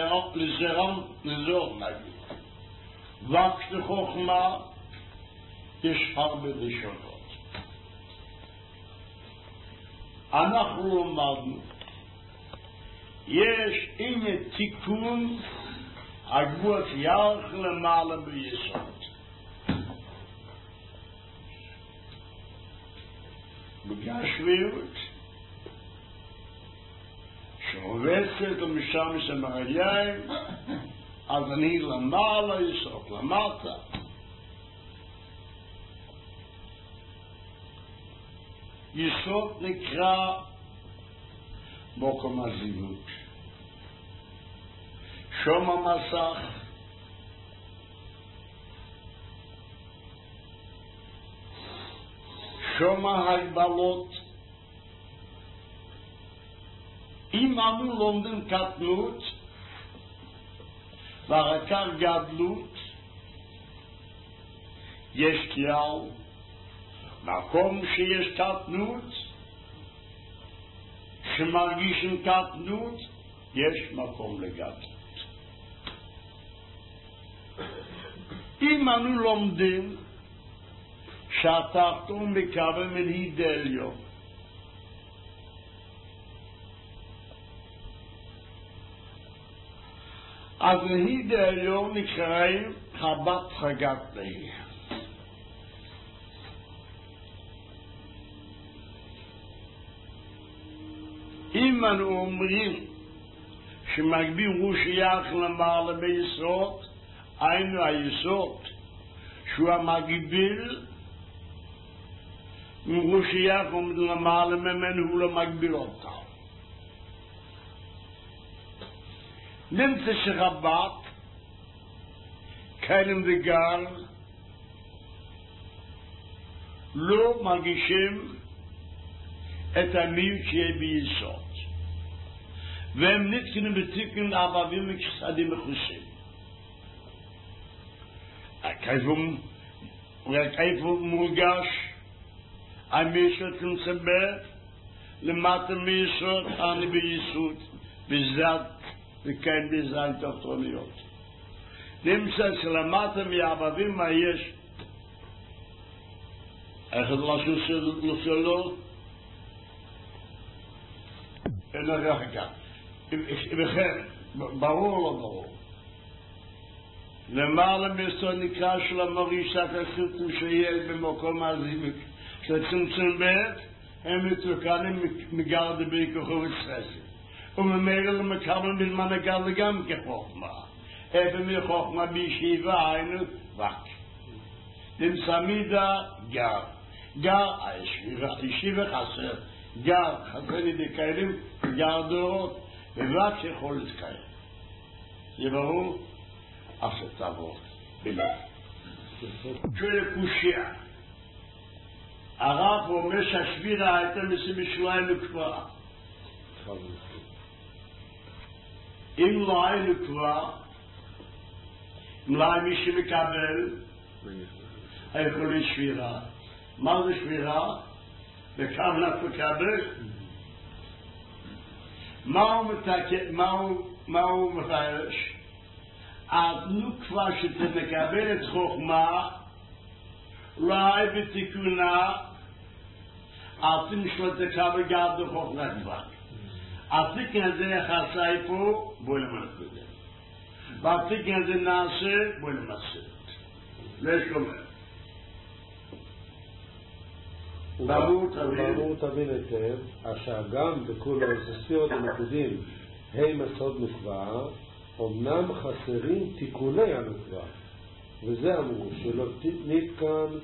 לזרם נגיד וקש לחוכמה יש הרבה ראשונות. אנחנו למדנו יש הנה תיקון הגבוהת ירח למעלה ביסוד בגשמיות שעובצת ומשם שמרגליים אז אני למעלה יסוד למטה יסוד נקרא מוקם הזיווג שום המסך שום ההגבלות אם אנו לומדים קטנות ואחר גדלות יש כלל מקום שיש קטנות שמרגישים קטנות יש מקום לגדלות. אם אנו לומדים שהתחתון מקבל מנהיד עליון אז נהיד העליון נקראים חבת חגת נהי אם אנו אומרים שמגביר הוא שייך למעלה ביסוד היינו היסוד שהוא המגביל הוא שייך למעלה ממנו הוא לא מגביל אותה נמצא שחבת קיילים וגל לא מרגישים את המיעוט שיהיה ביסוד והם נתקנים בתיקון ערבים וכסדים מחוסים איפה מורגש המשת מצבט למטה מיסוד אני ביסוד בזאת וכן בזאת תחתוניות נמצא שלמטה מערבים מה יש איך לשוס שלו אין הרגע וכן ברור לא ברור למעלה מיסוד נקרא של המרישת הסרטים שיש במקום הזיווג שצמצם בית הם מתוקנים מגרד בכוחו וצחסת וממילא למקבל בזמן הגל גם כחוכמה מחוכמה בישיבה היינו רק נמצא מידה גר הישיבה חסר גר חסר נדקיילים גר דורות ורק יכול להתקיים זה ברור אף שתעבור בלב שואל קושיה הרב אומר שהשבירה הייתה מסבישליים לקבוע אם לא היינו כבר אם לא היה מי שמקבל יכול להיות שבירה מה זה שבירה? וכוונת מקבל מה הוא מפרש? אז נו כבר שאתה מקבל את חוכמה לא היה בתיקונה אז תמשלות תקבל גם בחוכמה כבר התיקן הזה יחסי פה בואי למעשה והתיקן הזה נעשה בואי למעשה לא שומע ברור תבין היטב שהגם בכל האוססיות הנקודים הם הסוד נקבע אמנם חסרים תיקוני הנקבע וזה אמרו שלא נתקן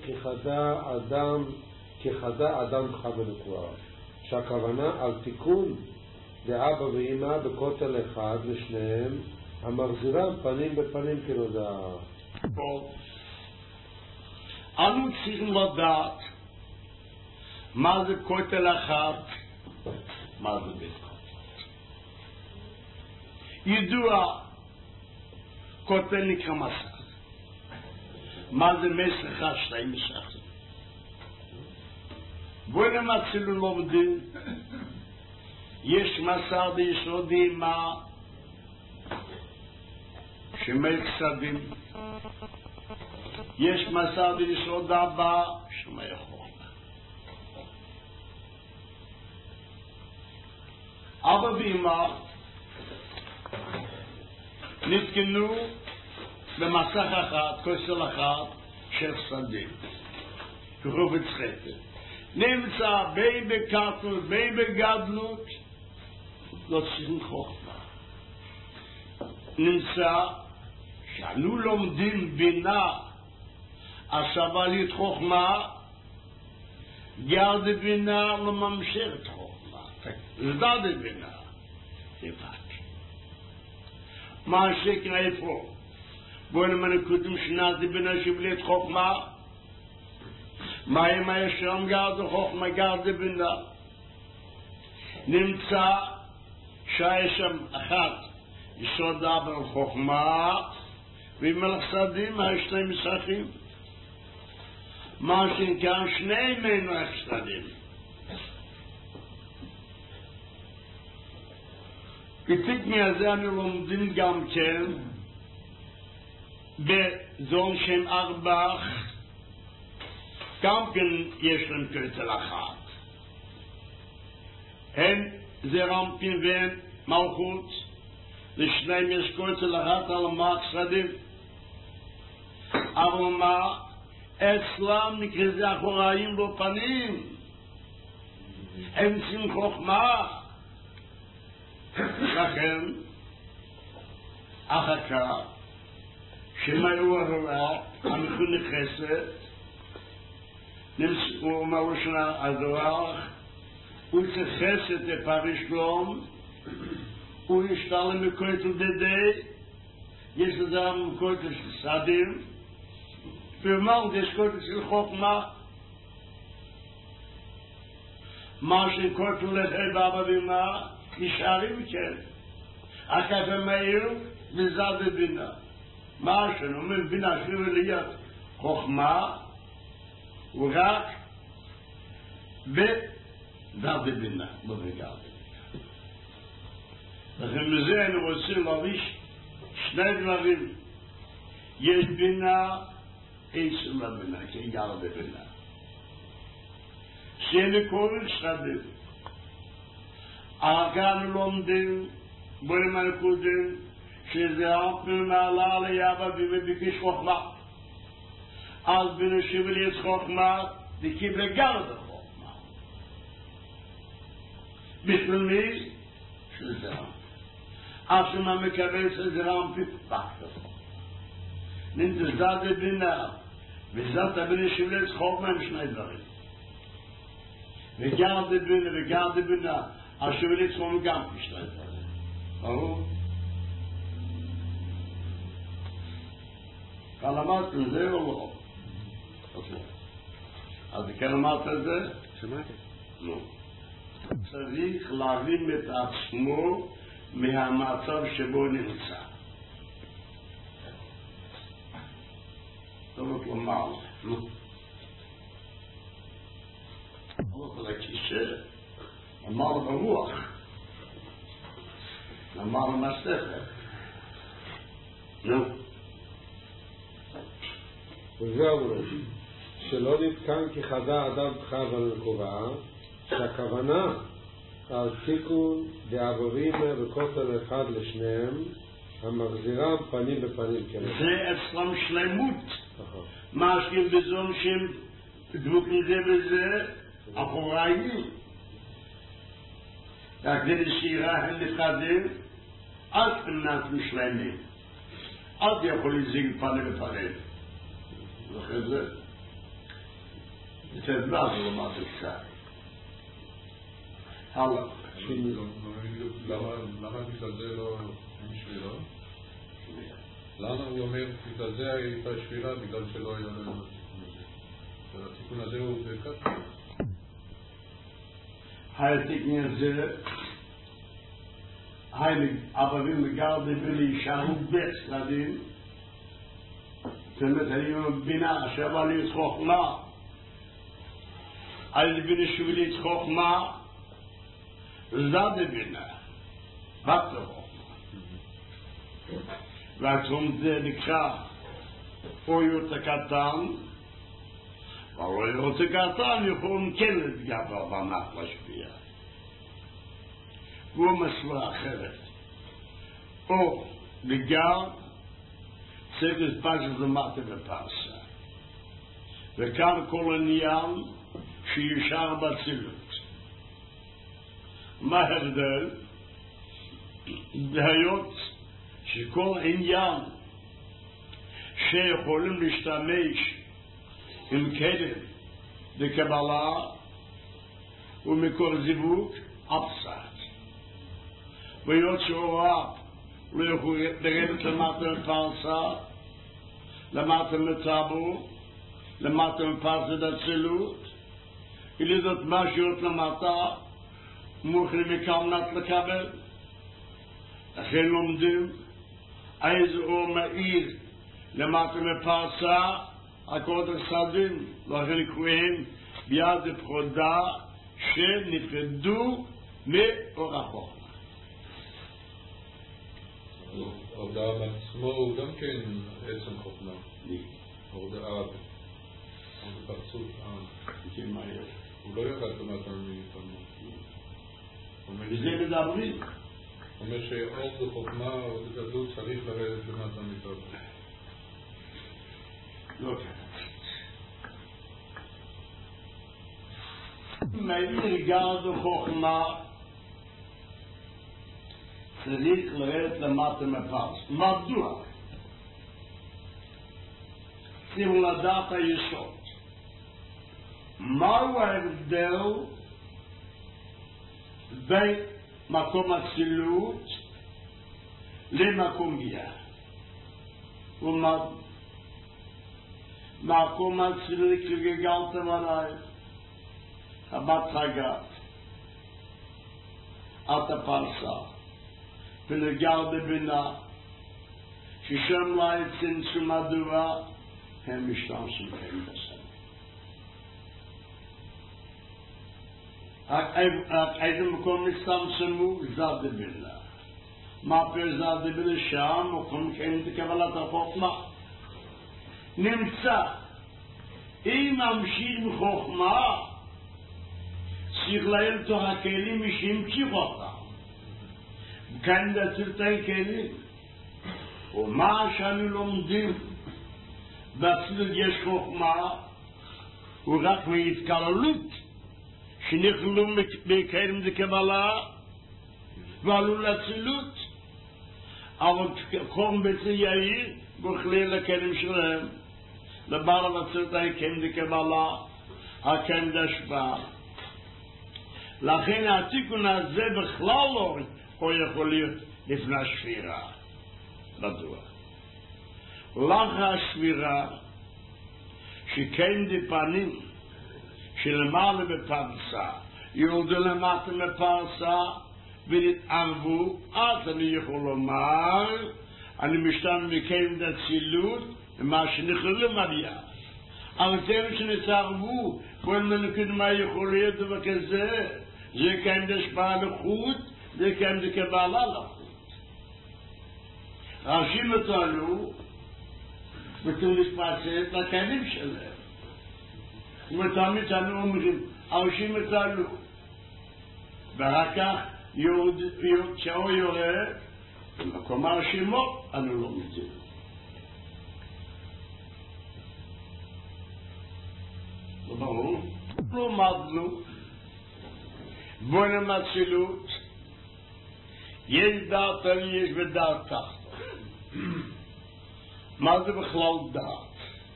כחדה אדם חב הנקבע שהכוונה על תיקון לאבא ואמא בכותל אחד לשניהם המחזירם פנים בפנים כנודע אנו צריכים לדעת מה זה כותל אחד מה זה בית כותל ידוע כותל נקרא מסך מה זה מסך שתיים מסך בואי נמצאנו לומדים, יש מסר ביסודי מה שמי קסדים, יש מסר ביסוד הבא שמי חוכמה. אבא ואמא נתקנו במסך אחד, כוסל אחד של שדים, כחובץ חטא. נמצא בי בקטנות, בי בגדלות, לא צריכים חוכמה. נמצא שאנו לומדים בינה, הסבלית חוכמה, גרד בינה לא ממשרת חוכמה. זדד בינה. יפת. מה השקר איפה? בואו נקודם שנת בינה שבלית חוכמה, מה אם הישרם גרד חוכמה גרד בינה? נמצא שהישם אחת יסודה בין חוכמה ומלך שדים השני משחקים. מה שכאן שני מלך שדים. כתיקני הזה אני לומדים גם כן בזון שם ארבח, גם כן יש להם כתל אחת. הן זה רמפין והן מלכות, לשניהם יש כתל אחת על המקסדים. אבל מה? אצלם נקרזה אחוריים בפנים. הם צריכים חוכמה. לכן, אחר כך, שמאירו הרעה, המכונה חסד, הוא אומר לשנה הדוח, הוא צריך חסד לפריש שלום, הוא ישתלם מכויתל דדי, יש לזה מכויתל של שדים, ומאוד יש כויתל של חוכמה, מה שכויתל לחי ואבא ואמא, נשארים כן. אחת המהיר וזד בינה. מה שאומר בינה שווה להיות חוכמה ורק בזד בינה. בבגד. לכן בזה אני רוצה להריש שני דברים. יש בינה, עצם הבינה, כגר בבינה. שנקורא שדים. כאן לומדים, בואי מלכודים, שזה אופן מעלה ליאבא וביקש חוכמה. אז בנשיב לי את חוכמה, וקיבל גרד חוכמה. בשביל מי? שזה רמפי. אף שמה מקבל שזה רמפי פחד. ננתזד בינה, וזאת בנשיב לי את חוכמה עם שני דברים. וגרד בינה וגרד בינה, השבלית שלנו גם משלט. ברור? כאן אמרת את זה או לא? אז כאן אמרת את זה? שמעתי. לא. צריך להרים את עצמו מהמצב שבו נמצא. טוב לומר, לא. אבל הכיסא אמר ברוח, אמר מסתפר. נו. וזהו, שלא נתקן כי חדה אדם חב על נקובה, שהכוונה על תיקון דאבורים וכותל אחד לשניהם, המחזירה פנים בפנים כנראה. זה אצלם שלמות. מה שכם בזון שהם דבוקים זה בזה, אחוריים. כדי שיראה הם נפחדים, אז פנת משלמים. אז יכול להזיג פנים בפנים. זוכר זה? זה בלעד לומר בקצת. הלאה. למה בגלל זה לא שבירה? למה הוא אומר בגלל זה הייתה שבירה? בגלל שלא היה לנו. התיקון הזה הוא בקצת. התיקון הזה, אבבים וגרדים ולהישארו בצדדים, זאת אומרת, היו בינה שבא לי חוכמה, als bin ich will Chochma, Zade Bina, Warte Chochma. Warum der Dikra, Oyot Katan, Oyot Katan, יכולים כן להתגבר במח להשפיע. והוא מסורה אחרת. או לגר, צריך לספק שזה מטה בפרסה. וכאן כל עניין שישר בצילות. מה ההבדל? בהיות שכל עניין שיכולים להשתמש עם קדם בקבלה ומקור זיווג אפסט. בהיות שהוראה לא יכול לרדת למטה בפרסה, למטה מטאבו, למטה מפרסת הצילות, ולזאת משהיות למטה, מוכרים מקמנת לקבל. לכן לומדים איזה אור מאיר למטה מפרסה, הקודם סדים, לכן קוראים ביד הפרודה שנפרדו מאור החוכמה. ההודעה בעצמו הוא גם כן עצם חוכמה. ההודעה בפרצות, הוא לא ירד למטה מאיתנו. וזה מדברים. הוא אומר שאור זה חוכמה, אור זה גדול, צריך לרדת למטה מאיתנו. לא ככה. מאיר גר זו חוכמה, צריך לרדת למטה מפרס. מדוע? צריכים לדעת היסוד. מהו ההבדל בין מקום הצילות למקום ביה? מקום הצילות כגלתם עליי, הבת חגת, את הפרסה, ונגר בבינה, ששם לה צמצום מדוע, הם משתמשים כאן בסדר. איזה מקום מסתמצמו? זד בבינה. מה פר זד בבינה? שם מקום כאן בקבלת החוכמה. נמצא, אם ממשיך בחוכמה, צריך להם תוך הכלים משמשיך אותם. כאן בצלתי כלים. ומה שאני לומדים בצלת יש חוכמה, הוא רק מהתקללות שנכלו בכלים דקבלה ועלו לצלות. אבל קום בצל יאיר בוכלי לכלים שלהם, לבעל בצלתי כלים דקבלה, הכלים דשפה. לכן התיקון הזה בכלל לא יכול להיות לפני השבירה. מדוע? לאחר השבירה שכן דפנים שלמעלה בפרסה יורדו למטה מפרסה ונתערבו, אז אני יכול לומר אני משתן מכן דצילות ומה שנכללו מביאה. אבל זה שנתערבו כל מנקוד מה יכול להיות דבר כזה, זה כאן דשפעה לחוט, זה כאן דקבלה לחוט. ראשים אותנו בתור להתפרסת לכלים שלהם. ומתמיד אנו אומרים, ראשים אותנו. ואחר כך כשהוא יורד, במקום הרשימות, אנו לא מציעים. לא ברור? לא למדנו, בוא נמצלות, יש דעת על יש ודעת תחתו. מה זה בכלל דעת?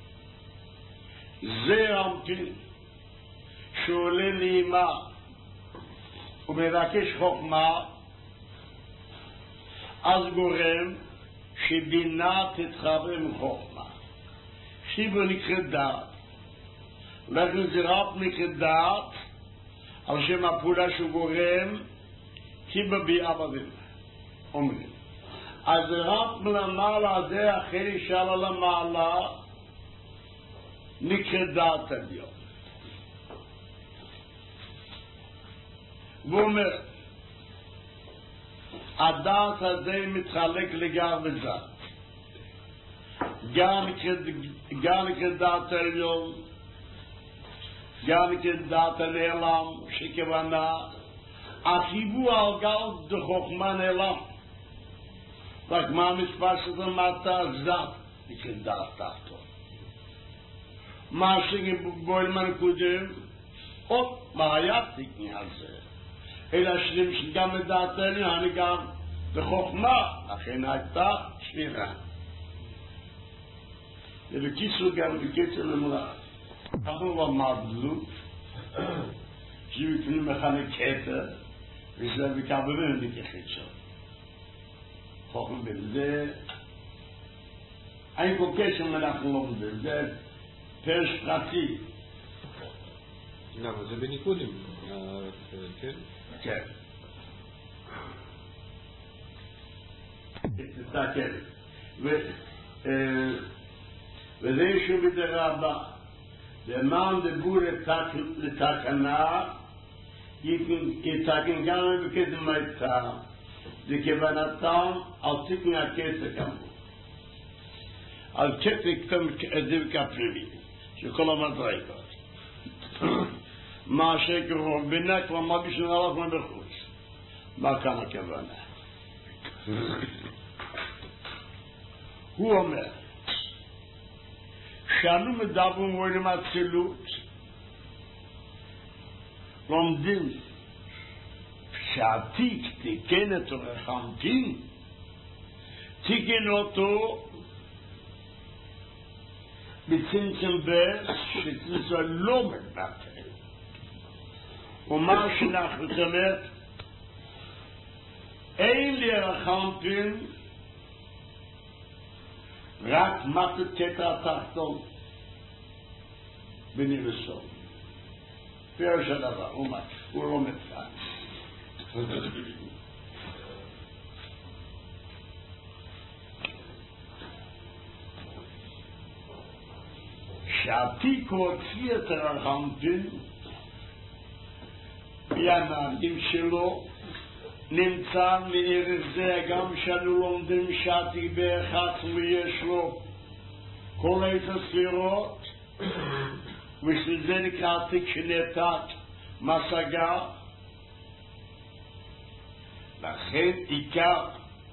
זה רמפין שעולה לאימה ומבקש חוכמה, אז גורם שבינה תתחבר עם חוכמה. שיבו נקרא דעת. לכן זה רב נקרא דעת על שם הפעולה שהוא גורם כי בביאה בבינה. אומרים. אז רב מלמעלה זה אחרי ישאלה למעלה נקרא דעת עליון. והוא אומר, הדעת הזה מתחלק לגר וזת. גם כדעת העליון, גם כדעת הנעלם, שכוונה, החיבור על גל דחוכמה נעלם. רק מה המספר שזה מטה זת, כדעת תחתון. מה שבוילמן קודם, עוד מה היה תקני על זה. אלא שגם לדעת העליון, אני גם בחוכמה, לכן הייתה שבירה. ובקיצור גם בקיצור למולה. אנחנו למדנו שבפנים מכנה כתר, וזה בקרבבים בקחית שם. חוכם בזה, אין כל קשר אנחנו לומדים, זה פרש פרטי. למה? זה בניקודים, כן? כן. תסתכל. וזה שוב בדרה הבאה. למען דבור לתקנה, יתקן גם בקדם הייתה, וכוונתם על תקן הכסף כאמור. על כסף זה כפרימי, שכל המדרגות. מה שקרוב בינה כבר מה בשביל הלך מבחוץ. מה כאן הכוונה? הוא אומר, שאנו מדברים על אצילות, לומדים שהעתיק תיקן את הרחמתין, תיקן אותו בצמצם בצמצם לא מתבטל. ומה שאנחנו אומרת, אין לי רחמתין רק מתת קטע התחתון בנבסון. פירוש הדבר, הוא לא מצא. שעתיק הוציא את הרחמתין מהנהגים שלו, נמצא מערך זה גם שאנו לומדים שעתיק באחד ויש לו כל איזה ספירות, ושזה נקרא עתיק שנתת משגה. לכן עיקר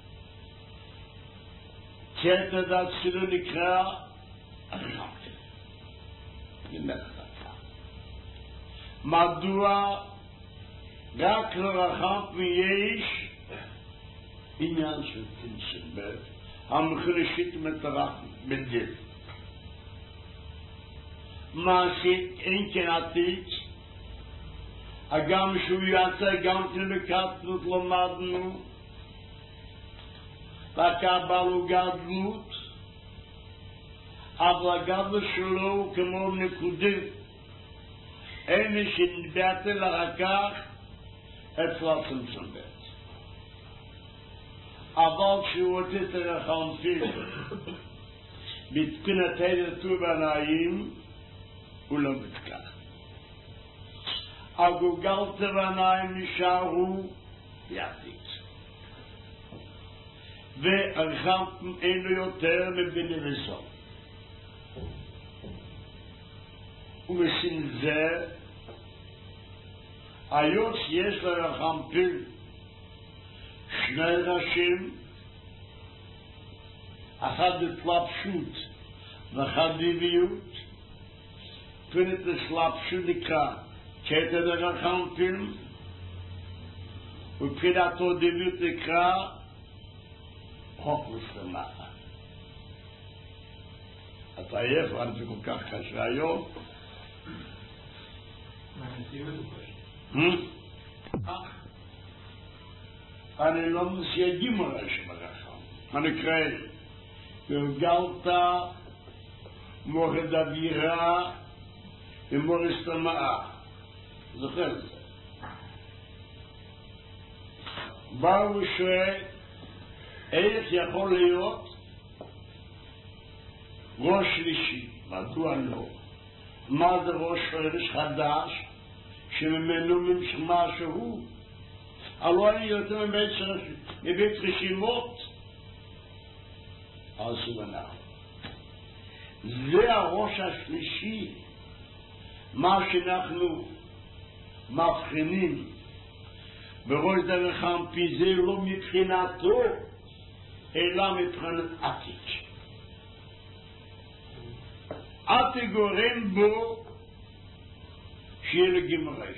קטע דת שלו נקרא הרחמתין. מדוע רק לרחמתין יש עניין של צמצום ב' המחרשית מטרה בדין. מה שאין כן עתיק, הגם שהוא יעשה גם כן בקטנות למדנו, והקבלו גדלות, אבל הגדלות שלו הוא כמו נקודים, אין מי שנתבטל אחר כך אצל הצמצום ב'. אבל כשהוא רוצה את הרחמתין בתקנת הטוב הנעים, הוא לא מתקן. הגולגלת והנעים נשארו יעתיק. והרחמתין אין לו יותר מבנבסון. ובשביל זה, היות שיש לרחמתין שני ראשים, אחד התלבשות ואחד טבעיות, פרט התלבשות נקרא קטע דרחמתין, ופרט הטבעיות נקרא חוכמוס למטה. אתה עייף, אני זה כל כך קשה היום. מה נציב את זה? אני לא מסייגים עליי שבגחם. מה נקרא? גלגלת מורד אווירה ומורד סתמאה. זוכר את זה? באו ושואל, איך יכול להיות ראש שלישי? מדוע לא? מה זה ראש חודש חדש שממנו נמשך משהו הלוא אני יותר מבית רשימות, אז הוא מנח. זה הראש השלישי, מה שאנחנו מבחינים בראש דרך חמפי, זה לא מבחינתו, אלא מבחינת עתיק. עתיק גורם בו שיהיה לגמרש.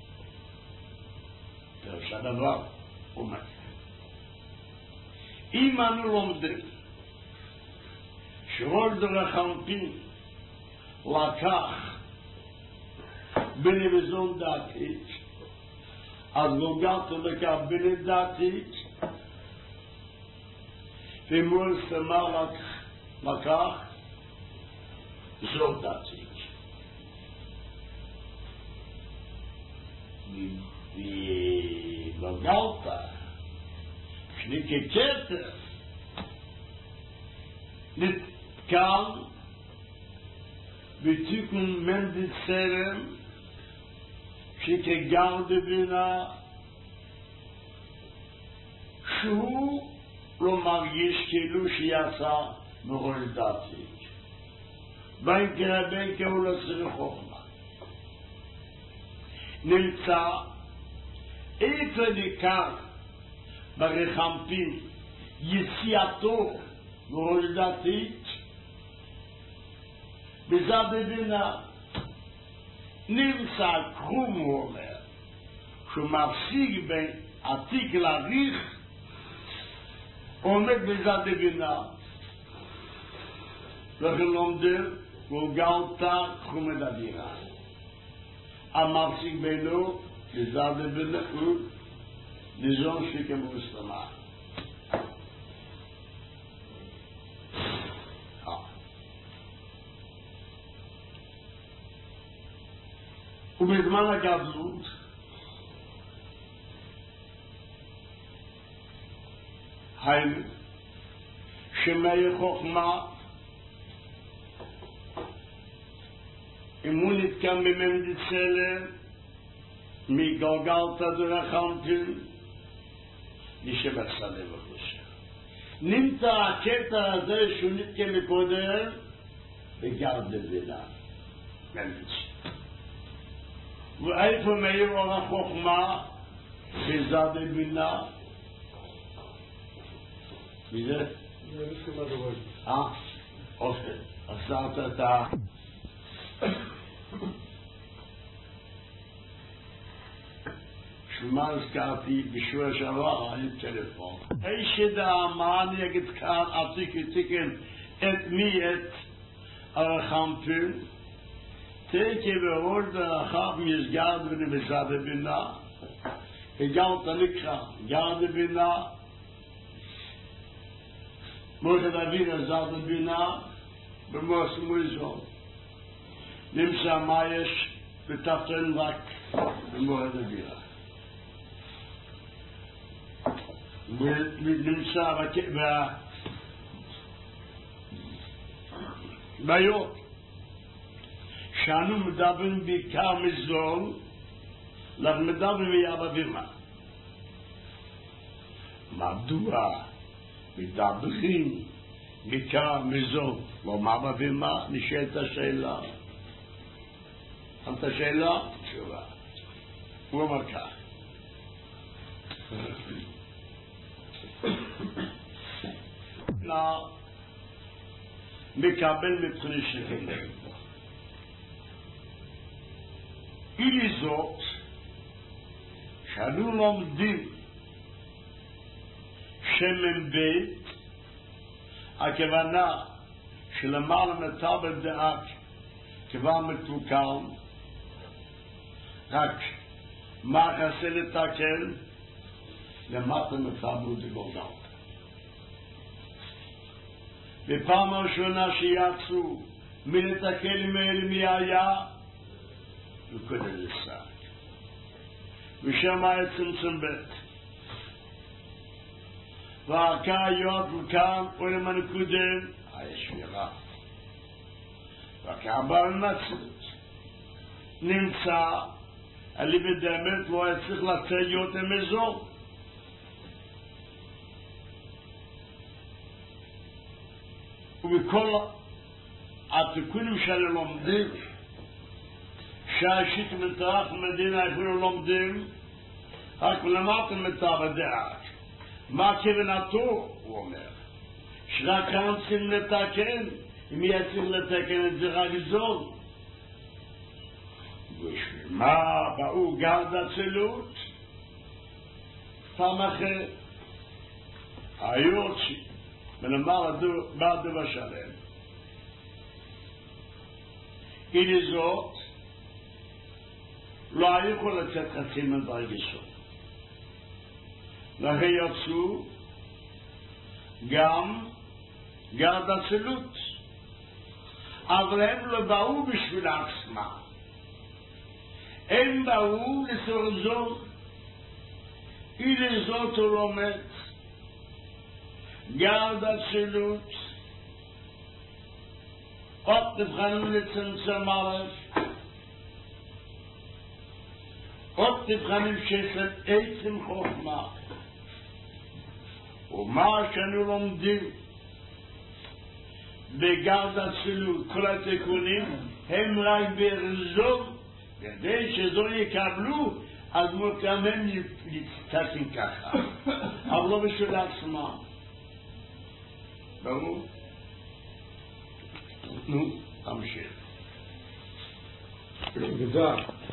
פרש הדבר אומר. אם אנו לומדים שראש דרך חמפי לקח בנבזון דעתית, אז גולגלתא לקבל את דעתית, ומול סמר לקח זאת דעתית. וגולגלתא, ככתר, נתקל בתיקון מנדל סלם, שכגר דבינה, שהוא לא מרגיש כאילו שיצא מראש דעתית. בין כרבין הוא לא צריך חוכמה. נמצא איפה ניכר ברחמפין יציאתו מראש דעתית, בזה דבינה נמצא קרום, הוא אומר, שהוא מפסיק בין עתיק להריך, עומד בזה דבינה. לכן לומדים, גולגלתא קרום את הדירה. המפסיק בינו, בזה דבינה, הוא ניזון שיקם וסתמה. ובזמן הגדלות, היינו שמאי חוכמה, אם הוא נתקם במנדל סלם, מגולגלתא דרך חמפין, נשב הצלם בחושה. נמצא הקטע הזה שהוא נתקם מקודם, בגר דבינה, מנדל סלם. ואיפה מאיר אור החוכמה? בזה דבינה. וזה? זה מסכמה דורג. אוקיי. עשרת את ה... שמה הזכרתי בשבוע שעבר, היה טלפון. שדע מה אני אגיד כאן, תיקן את מי את הרחמפין, תקי בראש דרכיו מסגר בזה דבינה, הגלת נקרא, גר דבינה, מויכת אבינה זה דבינה, במוס מויזון. נמצא מה יש בתחתן רק במויכת אבינה. נמצא בעיות שאנו מדברים בעיקר מזול, אנחנו מדברים מיאבא בימה. מדוע מדברים בעיקר מזול, לא מאבא בימה? נשאלת השאלה. את השאלה? תשובה. הוא אומר כך. מקבל מבחינת שכם. היא זאת שאנו לומדים שמן בית, הכוונה שלמעלה מטבל דעת כבר מתוקן, רק מה חסר לתקן? למטה מטבל דגולגלתא. בפעם הראשונה שיצאו מלתקן מאל מי היה וכדי לסק. ושם היה צמצם בית. והערכה היות וכאן עולם הנקודם היה שבירה. והקרבה למצות נמצא אני בדמת לא צריך לצאת יותר מזו. ובכל התיקונים שאני לומדים, שהשיט מטרח מדינה אפילו לומדים, רק למטה בדעת. מה כוונתו? הוא אומר. שרק כאן צריכים לתקן, אם יהיה צריך לתקן את זה רק זול. בשביל מה באו גרד אצילות? פעם אחרת. היוצא, ולמעלה בעדו בשלם. הנה זאת, לא היו יכול לצאת חצי מדרגסו. לכן יצאו גם גרד אצילות. אבל הם לא באו בשביל עצמם. הם באו לצורך זאת. הנה זאת הוא לומד. גרד אצילות. עוד תבחנים לצמצם ערב. עוד תבחנים שיש להם עצם חוכמה. ומה שאנו לומדים בגרד אצילות, כל התיקונים הם רק ברזון, כדי שזו יקבלו, אז גם הם יצטקים ככה, אבל לא בשביל עצמם. ברור? נו, תמשיך. ודע.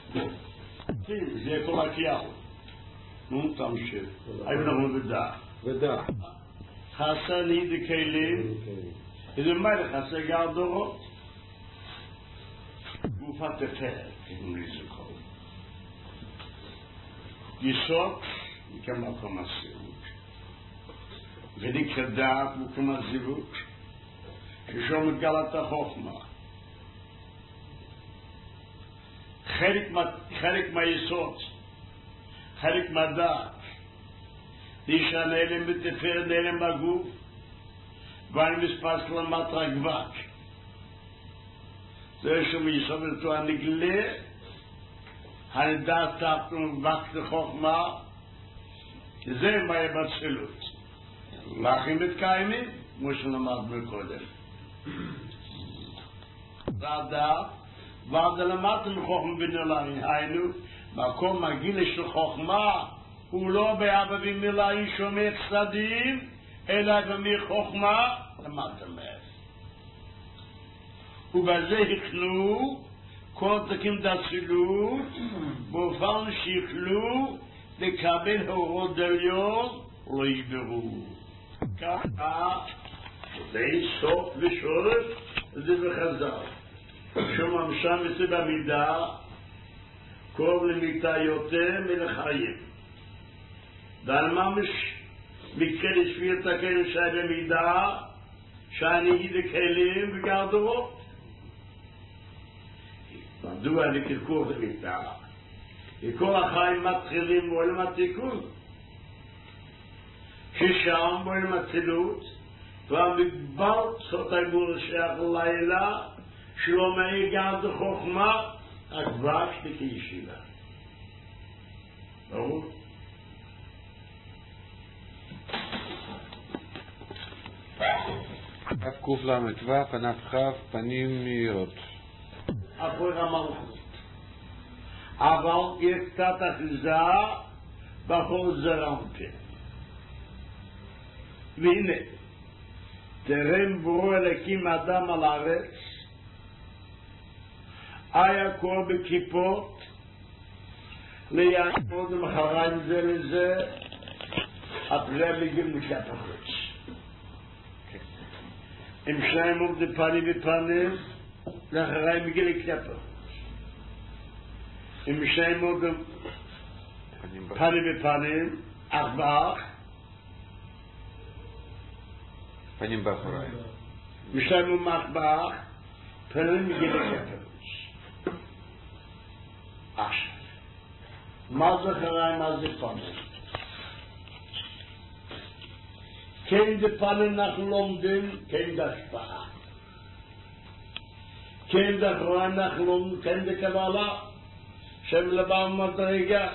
זה כל הכיהו. נו, תמשיך. היינו אנחנו ודע. חסר לי דקלים, איזה מלך חסר גרדורות. גופה תפר, אם לזכור. יסוד, כמקום הסירות. ונקרא דעת מקום הזירות, ששום מגלת החוכמה. חלק מהיסוד, חלק מהדעת, אישה נעלם בתפארת, נעלם בגוף, ואני מספס למטרה גבק. זה שמיסוד אותו הנגלה, הנדעת תפנו גבק לחוכמה, זה מה יבצלות. לכם מתקיימים, כמו שלמדנו קודם. ועד למדנו מחוכמה בנולאים, היינו, מקום הגיל של חוכמה, הוא לא באבבים מלאים שומע צדדים, אלא במחוכמה למדתם מאז. ובזה הכנו כל תקים דצילות, באופן שיכלו לקבל הורות דליון, לא ישברו. ככה, זה סוף ושורש, זה בחזר. שומם שם זה במידה, קרוב למיטה יותר מלחיים. ועל ממש מקרה לשפיר תקן שי במידה, שאני ידע כלים וגרדורות. מדוע לקרקור למיטה? כל החיים מתחילים בעולם התיקון. ששם בעולם הצילות, והמגבלת סות הגבור שייך לילה, שלא מהיגע בחוכמה, הגבש לכישיבה. ברור? קל"ו, פנת כ', פנים מאירות. אחרי המלכות. אבל יש קצת אחיזה בכל זרמתם. והנה, תרם ברור אלוקים אדם על הארץ, היה כה בכיפות, ליעמוד ומחריים זה לזה, הפרעה מגיעים לקט החוץ. עם שניים עומד פנים ופנים, לאחריים מגיעים לקט החוץ. עם שניים עומד פנים ופנים, אך באח, פנים באחריים. משניים עומד באח, פנים מגיעים לקט החוץ. עכשיו, מה זה אחריים, מה זה פנים? כן דפנים אנחנו לומדים, כן דשפעה. כן דחריים אנחנו לומדים, כן דקבלה, שהם לבם מדרגה.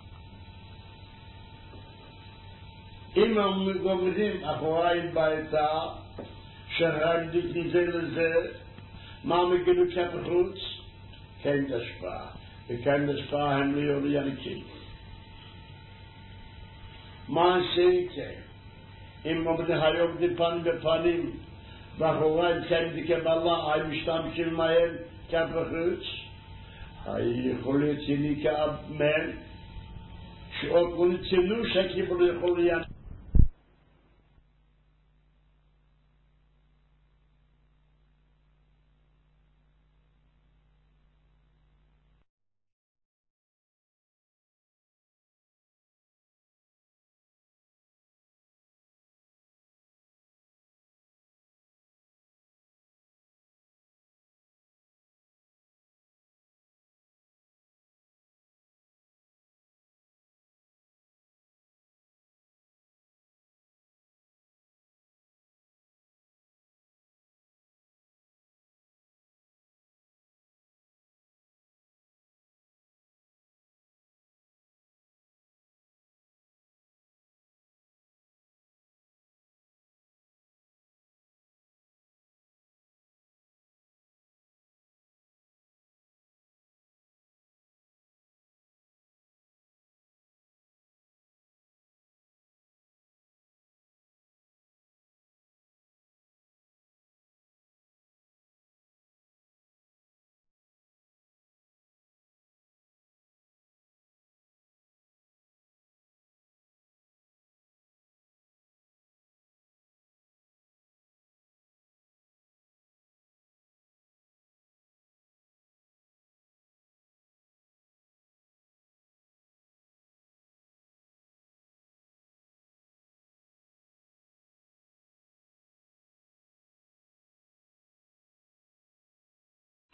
אם הם גומרים אחוריים בעצה, שרק מזה לזה, מה מגידו כפה חוץ? כן דשפעה. וכן דשפעה הם ליורי ינקים. מה עשיתם? אם עומדים היום דיפן בפנים, ואחוריים כן דקבלה, הם משתמשים מהם כפה חוץ? היכולת שלי כאמן, שעוד לא נצלו שקיבלו יכולת